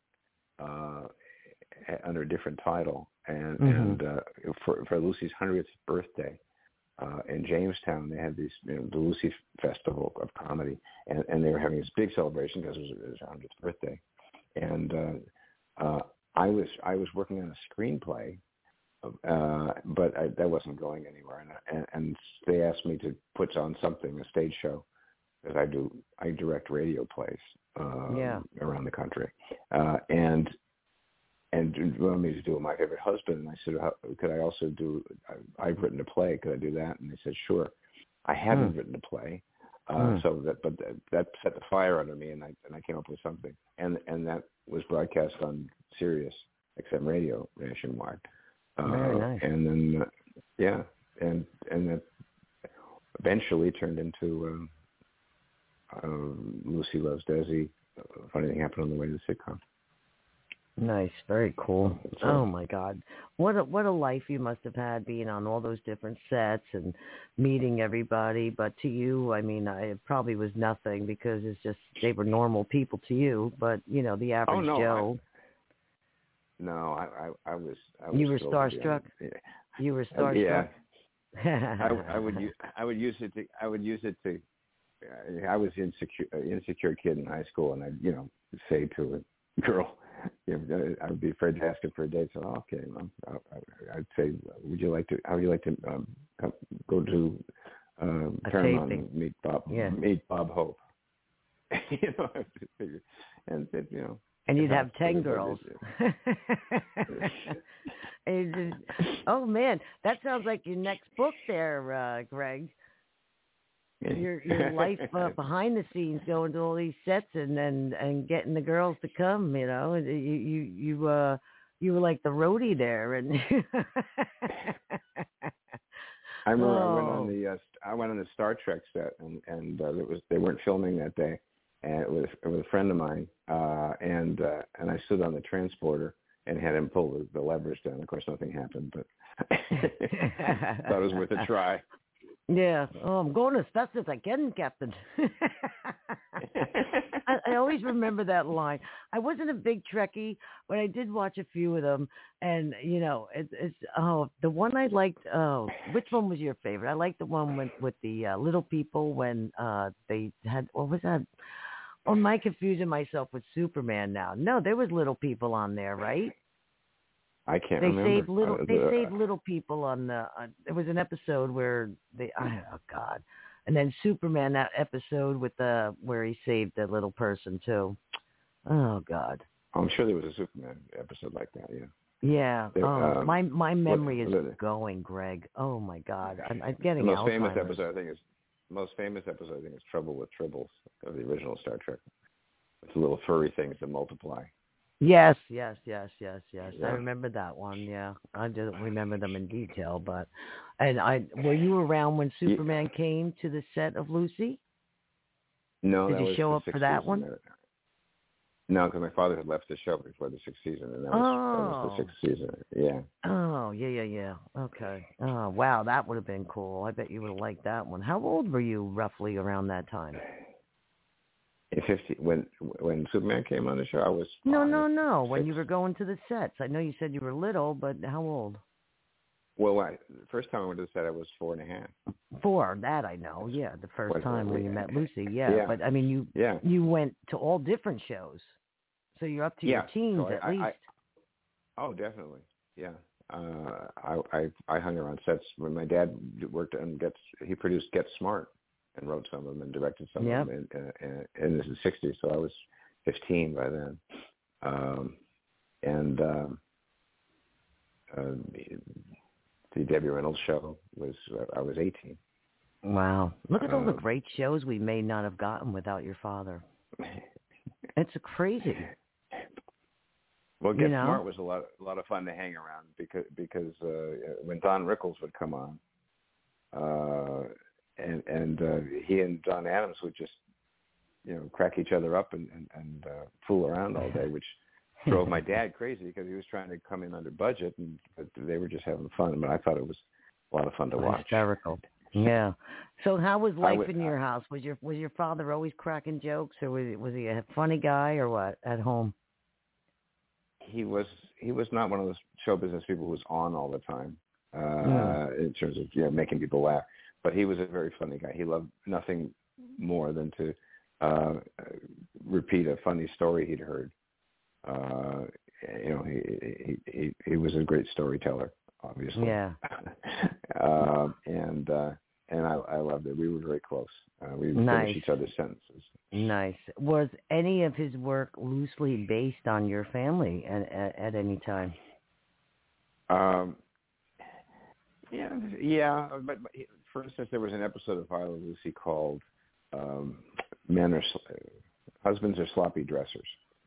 under a different title, and for Lucy's 100th birthday in Jamestown, they had these the Lucy Festival of Comedy, and they were having this big celebration because it was her 100th birthday, and I was working on a screenplay. But that wasn't going anywhere, and they asked me to put on something, a stage show, because I direct radio plays around the country, and wanted me to do My Favorite Husband, and I said, could I also do? I've written a play, could I do that? And they said, sure. I haven't written a play, so that set the fire under me, and I came up with something, and that was broadcast on Sirius XM Radio nationwide. Very nice. And then, and that eventually turned into Lucy Loves Desi. Funny Thing Happened on the Way to the Sitcom. Nice, very cool. Oh my God, what a life you must have had being on all those different sets and meeting everybody. But to you, I mean, it probably was nothing because it's just they were normal people to you. But the average Joe. I was. You were starstruck. You were starstruck. Yeah. I would use it to. I was an insecure kid in high school, and I'd say to a girl, I would be afraid to ask her for a date. So okay, well, I'd say, how would you like to go to Paramount and meet Bob Hope? And and you'd have 10 girls. Oh man, that sounds like your next book there, Greg. Your life behind the scenes, going to all these sets and getting the girls to come. You were like the roadie there, and I remember I went on the Star Trek set, and they weren't filming that day, and it was a friend of mine, and I stood on the transporter and had him pull the levers down. Of course, nothing happened, but thought it was worth a try. Yeah. Oh, I'm going as fast as I can, Captain. I always remember that line. I wasn't a big Trekkie, but I did watch a few of them. And, it's the one I liked. Oh, which one was your favorite? I liked the one with the little people when they had, what was that? Oh, am I confusing myself with Superman now? No, there was little people on there, right? I can't remember. They saved little people on the. There was an episode where and then Superman, that episode with where he saved the little person too. Oh God. I'm sure there was a Superman episode like that. Yeah. Yeah. My memory is going, Greg. Oh my God. I'm getting the Alzheimer's. Most famous episode I think is Trouble with Tribbles of the original Star Trek. It's the little furry things that multiply. Yes. Yeah. I remember that one. Yeah, I didn't remember them in detail, but were you around when Superman came to the set of Lucy? No, did you show up for that one? No, because my father had left the show before the sixth season, and that was the sixth season. Yeah. Oh, yeah. Okay. Oh, wow, that would have been cool. I bet you would have liked that one. How old were you roughly around that time? When Superman came on the show, I was 5, No. 6. When you were going to the sets, I know you said you were little, but how old? Well, the first time I went to the set, I was 4 and a half. 4, that I know. Yeah, the first time when you met Lucy. Yeah, but I mean, you went to all different shows, so you're up to your teens at least. Oh, definitely. Yeah. I hung around sets when my dad worked on he produced Get Smart and wrote some of them and directed some of them in the 60s. So I was 15 by then. The Debbie Reynolds show I was 18. Wow. Look at all the great shows we may not have gotten without your father. It's crazy. Well, Get Smart was a lot of fun to hang around because when Don Rickles would come on, and he and John Adams would just crack each other up and fool around all day, which drove my dad crazy because he was trying to come in under budget, but they were just having fun. But I thought it was a lot of fun to watch. Hysterical. Yeah. So how was life in your house? Was your father always cracking jokes, or was he a funny guy, or what at home? He was not one of those show business people who was on all the time in terms of making people laugh. But he was a very funny guy. He loved nothing more than to repeat a funny story he'd heard. He was a great storyteller, obviously. Yeah. And I loved it. We were very close. We would finish each other's sentences. Nice. Was any of his work loosely based on your family at any time? Yeah. But for instance, there was an episode of I Love Lucy called Husbands Are Sloppy Dressers.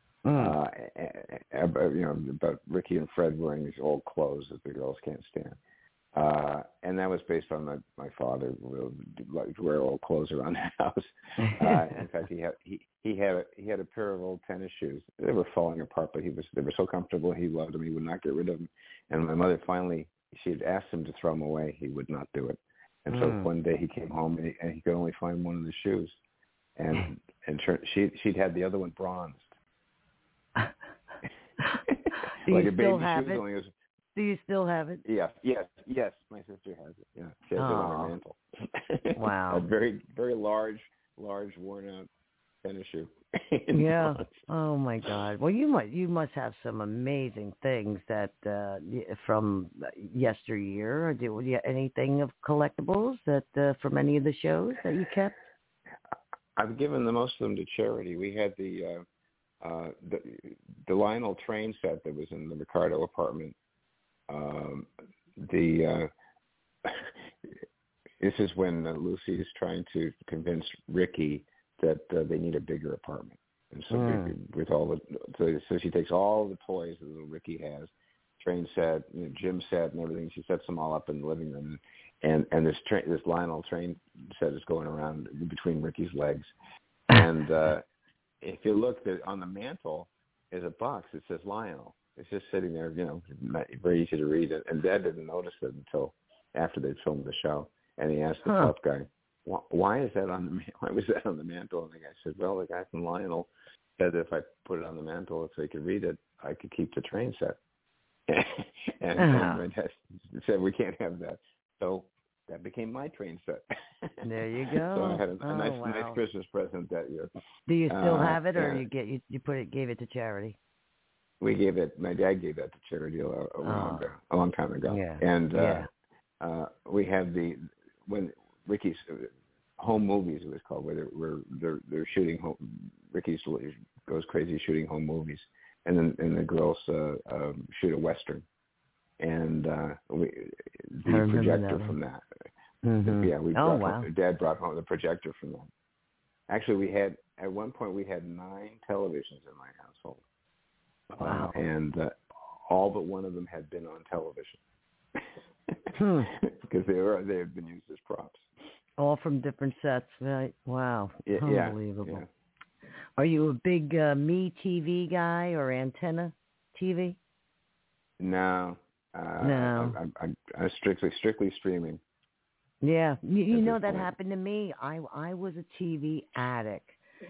About Ricky and Fred wearing these old clothes that the girls can't stand. And that was based on my father would wear old clothes around the house. In fact, he had a pair of old tennis shoes. They were falling apart, but they were so comfortable. He loved them. He would not get rid of them. And my mother finally, she had asked him to throw them away. He would not do it. And so one day he came home and he could only find one of the shoes, and she'd had the other one bronzed. Do like you a still baby have shoes, it? only was, Do you still have it? Yes. My sister has it. Yeah, she has it on her mantle. Wow. A very, very large, worn-out tennis shoe. Yeah. Oh my God. Well, you must have some amazing things that from yesteryear. Or do you anything of collectibles that from any of the shows that you kept? I've given most of them to charity. We had the Lionel train set that was in the Ricardo apartment. This is when Lucy is trying to convince Ricky that they need a bigger apartment, and so so she takes all the toys that little Ricky has, train set, gym set, and everything. She sets them all up in the living room, and this Lionel train set is going around between Ricky's legs, and if you look on the mantle is a box that says Lionel. It's just sitting there, very easy to read. And Dad didn't notice it until after they'd filmed the show. And he asked the prop guy, why was that on the mantle? And the guy said, well, the guy from Lionel said that if I put it on the mantle so he could read it, I could keep the train set. and my dad said, we can't have that. So that became my train set. There you go. So I had a nice Christmas present that year. Do you still have it, or you gave it to charity? We gave it. My dad gave that to charity a long time ago. Yeah. And we have when Ricky's home movies, it was called, where they're shooting home. Ricky goes crazy shooting home movies, and then the girls shoot a Western, and the projector from that. Mm-hmm. Yeah, Dad brought home the projector from that. Actually, at one point we had 9 televisions in my household. Wow. And all but one of them had been on television because they had been used as props. All from different sets, right? Wow. Unbelievable. Yeah. Are you a big Me TV guy or Antenna TV? No. No. I'm strictly streaming. Yeah. You know that happened to me. I was a TV addict.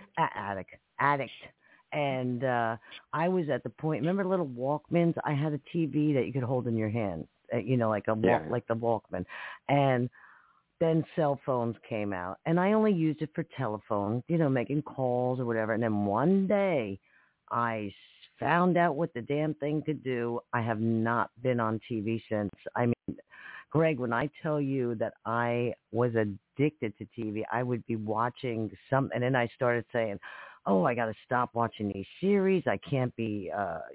And I was at the point, remember little Walkmans? I had a TV that you could hold in your hand, like like the Walkman. And then cell phones came out, and I only used it for telephone, making calls or whatever. And then one day I found out what the damn thing could do. I have not been on TV since. I mean, Greg, when I tell you that I was addicted to TV, I would be watching something, and then I started saying, I got to stop watching these series. I can't be,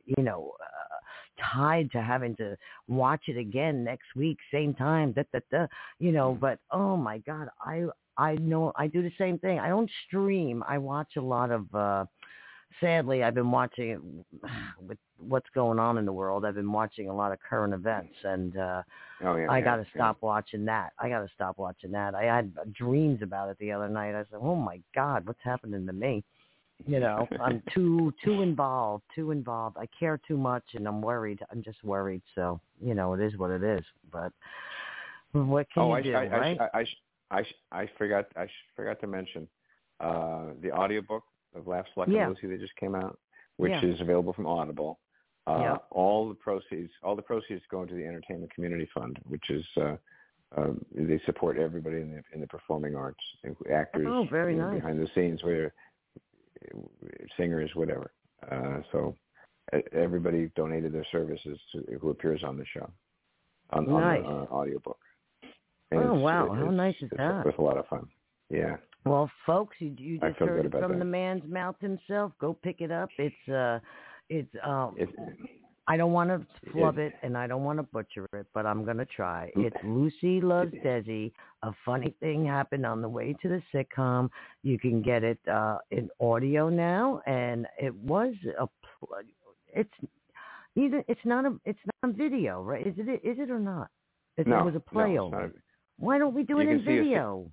tied to having to watch it again next week, same time, But, oh, my God, I know I do the same thing. I don't stream. I watch a lot of sadly, I've been watching with what's going on in the world. I've been watching a lot of current events, and I got to stop watching that. I had dreams about it the other night. I said, "Oh my God, what's happening to me?" You know, I'm too involved. I care too much, and I'm worried. I'm just worried. So, you know, it is what it is. But what can you do, right? I forgot to mention the audiobook of Laughs Luck and Lucy that just came out, which is available from Audible. All the proceeds go into the Entertainment Community Fund, which is they support everybody in the performing arts, actors, very nice. behind the scenes, where singers, whatever. So everybody donated their services to who appears on the show on the audiobook. And wow! How nice is that? It was a lot of fun. Yeah. Well, folks, you just heard it from the man's mouth himself. Go pick it up. It's I don't want to flub it, and I don't want to butcher it, but I'm going to try. It's Lucy Loves Desi. A funny thing happened on the way to the sitcom. You can get it in audio now, and it's not a video, right? Is it or not? It was a play over. Why don't we do it in video?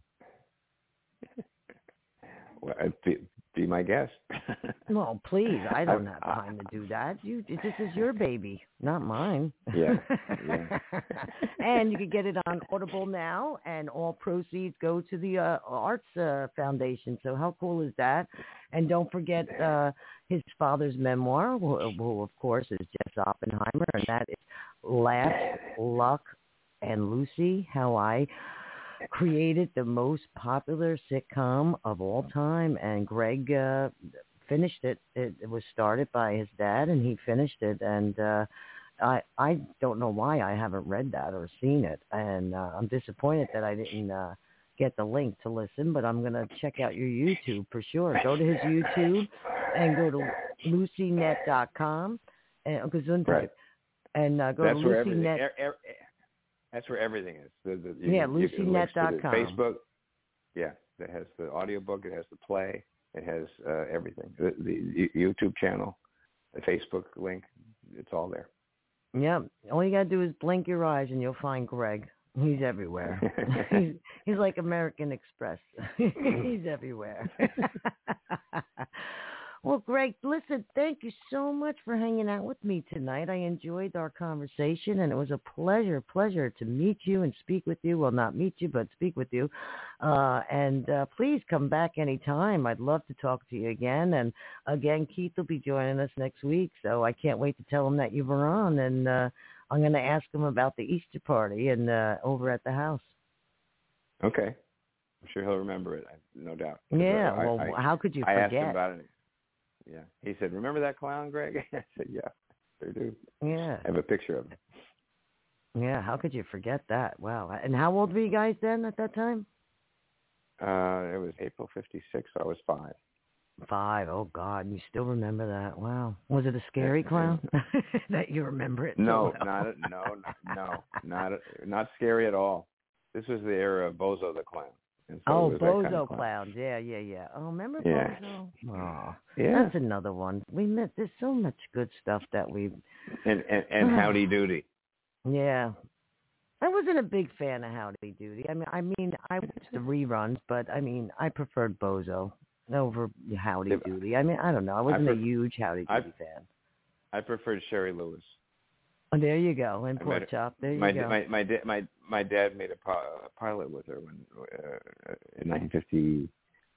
Well, be my guest. Well, please, I don't have time to do that. This is your baby, not mine. Yeah. And you can get it on Audible now, and all proceeds go to the Arts Foundation. So how cool is that? And don't forget his father's memoir, who of course is Jess Oppenheimer, and that is Laughs, Luck, and Lucy, How I Created the Most Popular Sitcom of All Time. And Greg finished it. It was started by his dad, and he finished it. And I don't know why I haven't read that or seen it. And I'm disappointed that I didn't get the link to listen, but I'm going to check out your YouTube for sure. Go to his YouTube and go to LucyNet.com and Gesundheit. Right. And go to LucyNet. That's where everything is. LucyNet.com. Facebook, that has the audiobook, it has the play, it has everything. The YouTube channel, the Facebook link, it's all there. Yeah, all you got to do is blink your eyes and you'll find Greg. He's everywhere. he's like American Express. He's everywhere. Well, Greg, listen, thank you so much for hanging out with me tonight. I enjoyed our conversation, and it was a pleasure to meet you and speak with you. Well, not meet you, but speak with you. And please come back anytime. I'd love to talk to you again. And again, Keith will be joining us next week, so I can't wait to tell him that you were on. And I'm going to ask him about the Easter party and over at the house. Okay. I'm sure he'll remember it, no doubt. Yeah, how could you forget? I asked him about it. Yeah. He said, "Remember that clown, Greg?" I said, "Yeah, I do." Yeah. I have a picture of him. Yeah, how could you forget that? Wow. And how old were you guys then at that time? It was April 56, so I was 5. 5. Oh, God. You still remember that. Wow. Was it a scary clown that you remember it? No, not scary at all. This was the era of Bozo the Clown. So Bozo Clowns. Yeah. Oh, remember Bozo? Oh, that's another one. We met. There's so much good stuff that we. And Howdy Doody. Yeah, I wasn't a big fan of Howdy Doody. I mean, I watched the reruns, but I mean, I preferred Bozo over Howdy Doody. I mean, I don't know. I wasn't a huge Howdy Doody fan. I preferred Sherry Lewis. Oh, there you go. And Pork Chop. There you go. My dad made a pilot with her when in 1958,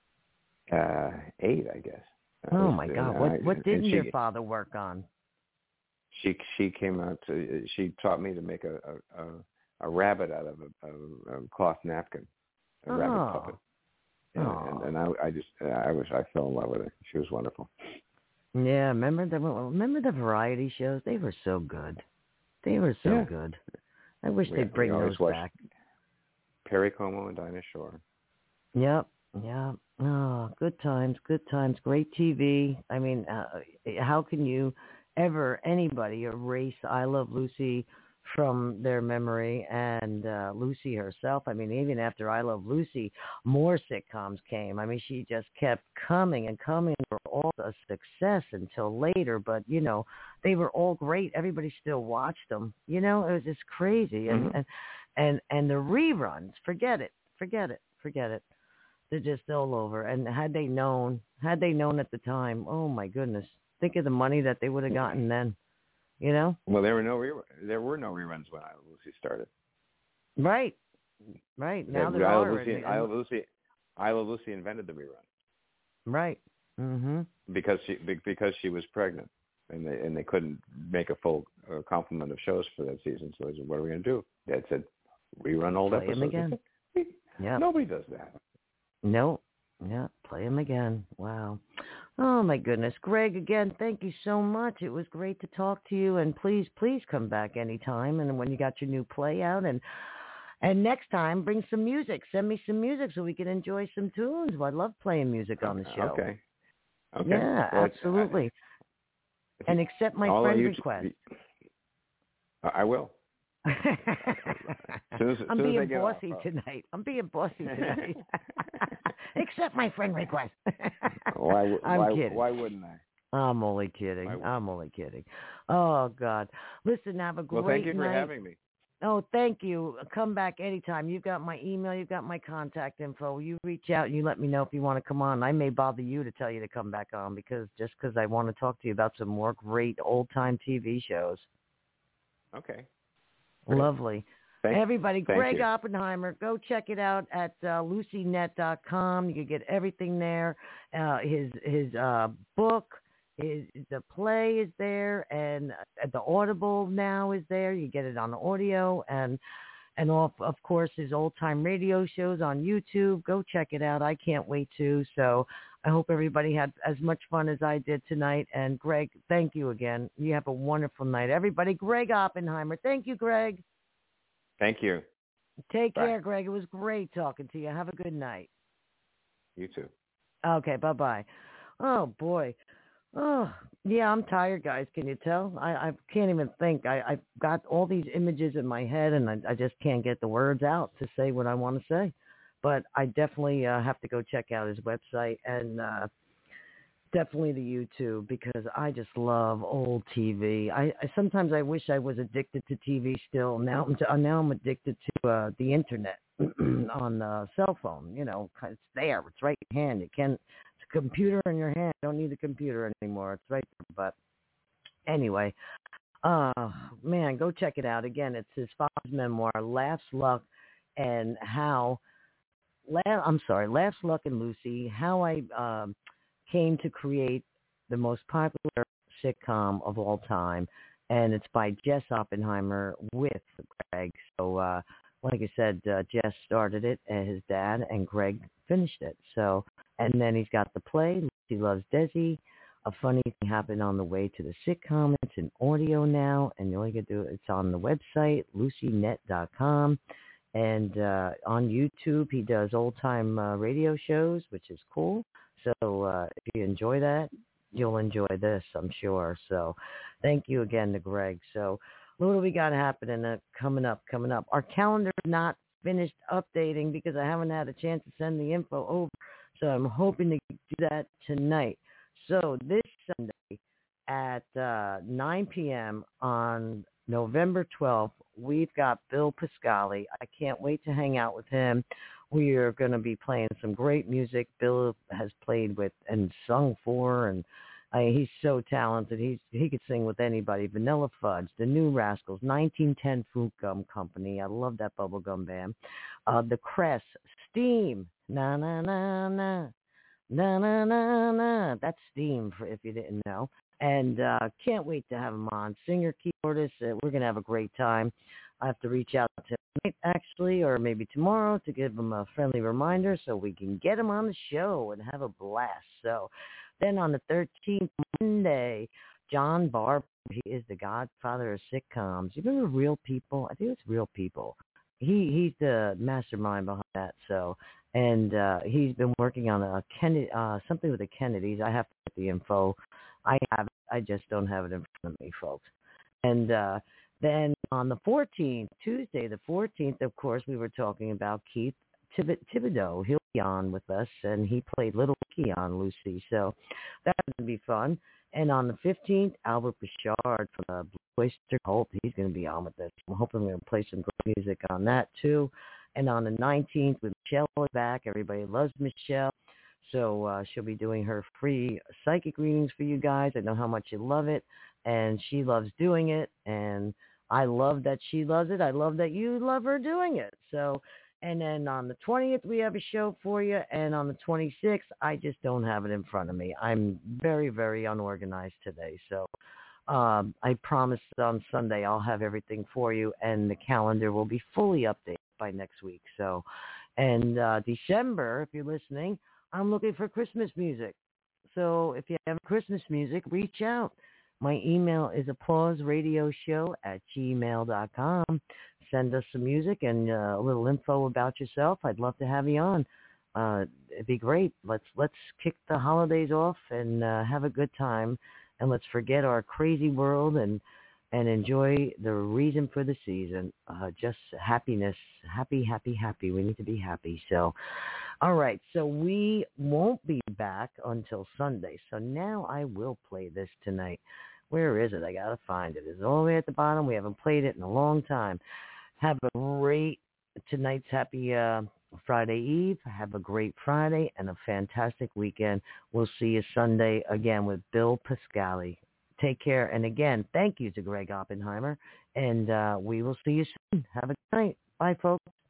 I guess. Oh my God! What did your father work on? She came out to. She taught me to make a rabbit out of a cloth napkin, a rabbit puppet. And I fell in love with her. She was wonderful. Yeah, remember the variety shows? They were so good. They were so good. I wish they'd bring those back. Perry Como and Dinah Shore. Yep. Oh, good times. Great TV. I mean, how can you anybody erase I Love Lucy from their memory, and Lucy herself. I mean, even after I Love Lucy, more sitcoms came. I mean, she just kept coming and coming. They were all a success until later, but, you know, they were all great. Everybody still watched them. You know, it was just crazy. Mm-hmm. And the reruns, forget it. They're just all over. And had they known at the time, oh, my goodness, think of the money that they would have gotten then. You know? Well, there were no reruns when I Love Lucy started. Right. Now there are. I Love Lucy invented the rerun. Right. Mm-hmm. Because she was pregnant, and they couldn't make a full complement of shows for that season. So they said, "What are we going to do?" Dad said, "Rerun old episodes." Play them again. Yeah. Nobody does that. No. Yeah. Play them again. Wow. Oh, my goodness. Greg, again, thank you so much. It was great to talk to you. And please come back anytime. And when you got your new play out. And next time, bring some music. Send me some music so we can enjoy some tunes. I love playing music on the show. Okay. Yeah, well, absolutely. And accept my friend request. I will. I'm being bossy tonight. Accept my friend request. I'm kidding. Why wouldn't I? I'm only kidding. Oh, God. Listen, have a great night. Well, thank you for having me. Oh, thank you. Come back anytime. You've got my email. You've got my contact info. You reach out and you let me know if you want to come on. I may bother you to tell you to come back on because I want to talk to you about some more great old-time TV shows. Okay. Great. Lovely. Everybody, Greg you. Oppenheimer, go check it out at LucyNet.com. You can get everything there. His book, the play is there, and the Audible now is there. You get it on audio, and of course his old-time radio shows on YouTube. Go check it out. I can't wait to. So I hope everybody had as much fun as I did tonight. And Greg, thank you again. You have a wonderful night. Everybody, Greg Oppenheimer. Thank you, Greg. Thank you. Take care, Greg. It was great talking to you. Have a good night. You too. Okay, bye-bye. Oh, boy. Oh, yeah, I'm tired, guys. Can you tell? I can't even think. I've got all these images in my head, and I just can't get the words out to say what I want to say. But I definitely have to go check out his website and definitely the YouTube because I just love old TV. I sometimes I wish I was addicted to TV still. Now I'm addicted to the internet on the cell phone. You know, it's there. It's right in your hand. It's a computer in your hand. You don't need the computer anymore. It's right there. But anyway, man, go check it out. Again, it's his father's memoir, Laughs, Luck, and How. Laughs, Luck, and Lucy. How I came to create the most popular sitcom of all time, and it's by Jess Oppenheimer with Greg. So, like I said, Jess started it, and his dad, and Greg finished it. So, and then he's got the play, Lucy Loves Desi. A funny thing happened on the way to the sitcom. It's in audio now, and all you can do, it's on the website, LucyNet.com. And on YouTube, he does old-time radio shows, which is cool. So if you enjoy that, you'll enjoy this, I'm sure. So thank you again to Greg. So what do we got happening coming up? Our calendar is not finished updating because I haven't had a chance to send the info over. So I'm hoping to do that tonight. So this Sunday at 9 p.m. on November 12th, we've got Bill Pascali. I can't wait to hang out with him. We are going to be playing some great music. Bill has played with and sung for, and he's so talented. He could sing with anybody. Vanilla Fudge, The New Rascals, 1910 Fruit Gum Company. I love that bubblegum band. The Cress, Steam, na na na na, na na na na. That's Steam, if you didn't know. And can't wait to have him on. Singer, keyboardist. We're going to have a great time. I have to reach out to him actually, or maybe tomorrow to give him a friendly reminder so we can get him on the show and have a blast. So then on the 13th, Monday, John Barber, he is the godfather of sitcoms. You remember Real People? I think it's Real People. He's the mastermind behind that. So, and he's been working on a something with the Kennedys. I have to get the info. I just don't have it in front of me, folks. And Then on the 14th, Tuesday the 14th, of course, we were talking about Keith Thibodeau. He'll be on with us, and he played Little Key on Lucy, so that's going to be fun. And on the 15th, Albert Bouchard from the Blue Oyster Cult, he's going to be on with us. I'm hoping we're going to play some great music on that, too. And on the 19th, with Michelle back, everybody loves Michelle, so she'll be doing her free psychic readings for you guys. I know how much you love it, and she loves doing it, and I love that she loves it. I love that you love her doing it. So, and then on the 20th, we have a show for you. And on the 26th, I just don't have it in front of me. I'm very, very unorganized today. So I promise on Sunday I'll have everything for you, and the calendar will be fully updated by next week. So, and December, if you're listening, I'm looking for Christmas music. So if you have Christmas music, reach out. My email is applauseradioshow@gmail.com. Send us some music and a little info about yourself. I'd love to have you on. It'd be great. Let's kick the holidays off and have a good time, and let's forget our crazy world and enjoy the reason for the season. Just happiness. Happy, happy, happy. We need to be happy. So, all right. So we won't be back until Sunday. So now I will play this tonight. Where is it? I got to find it. It's all the way at the bottom. We haven't played it in a long time. Have a great, tonight's happy Friday Eve. Have a great Friday and a fantastic weekend. We'll see you Sunday again with Bill Pascali. Take care. And again, thank you to Greg Oppenheimer. And we will see you soon. Have a good night. Bye, folks.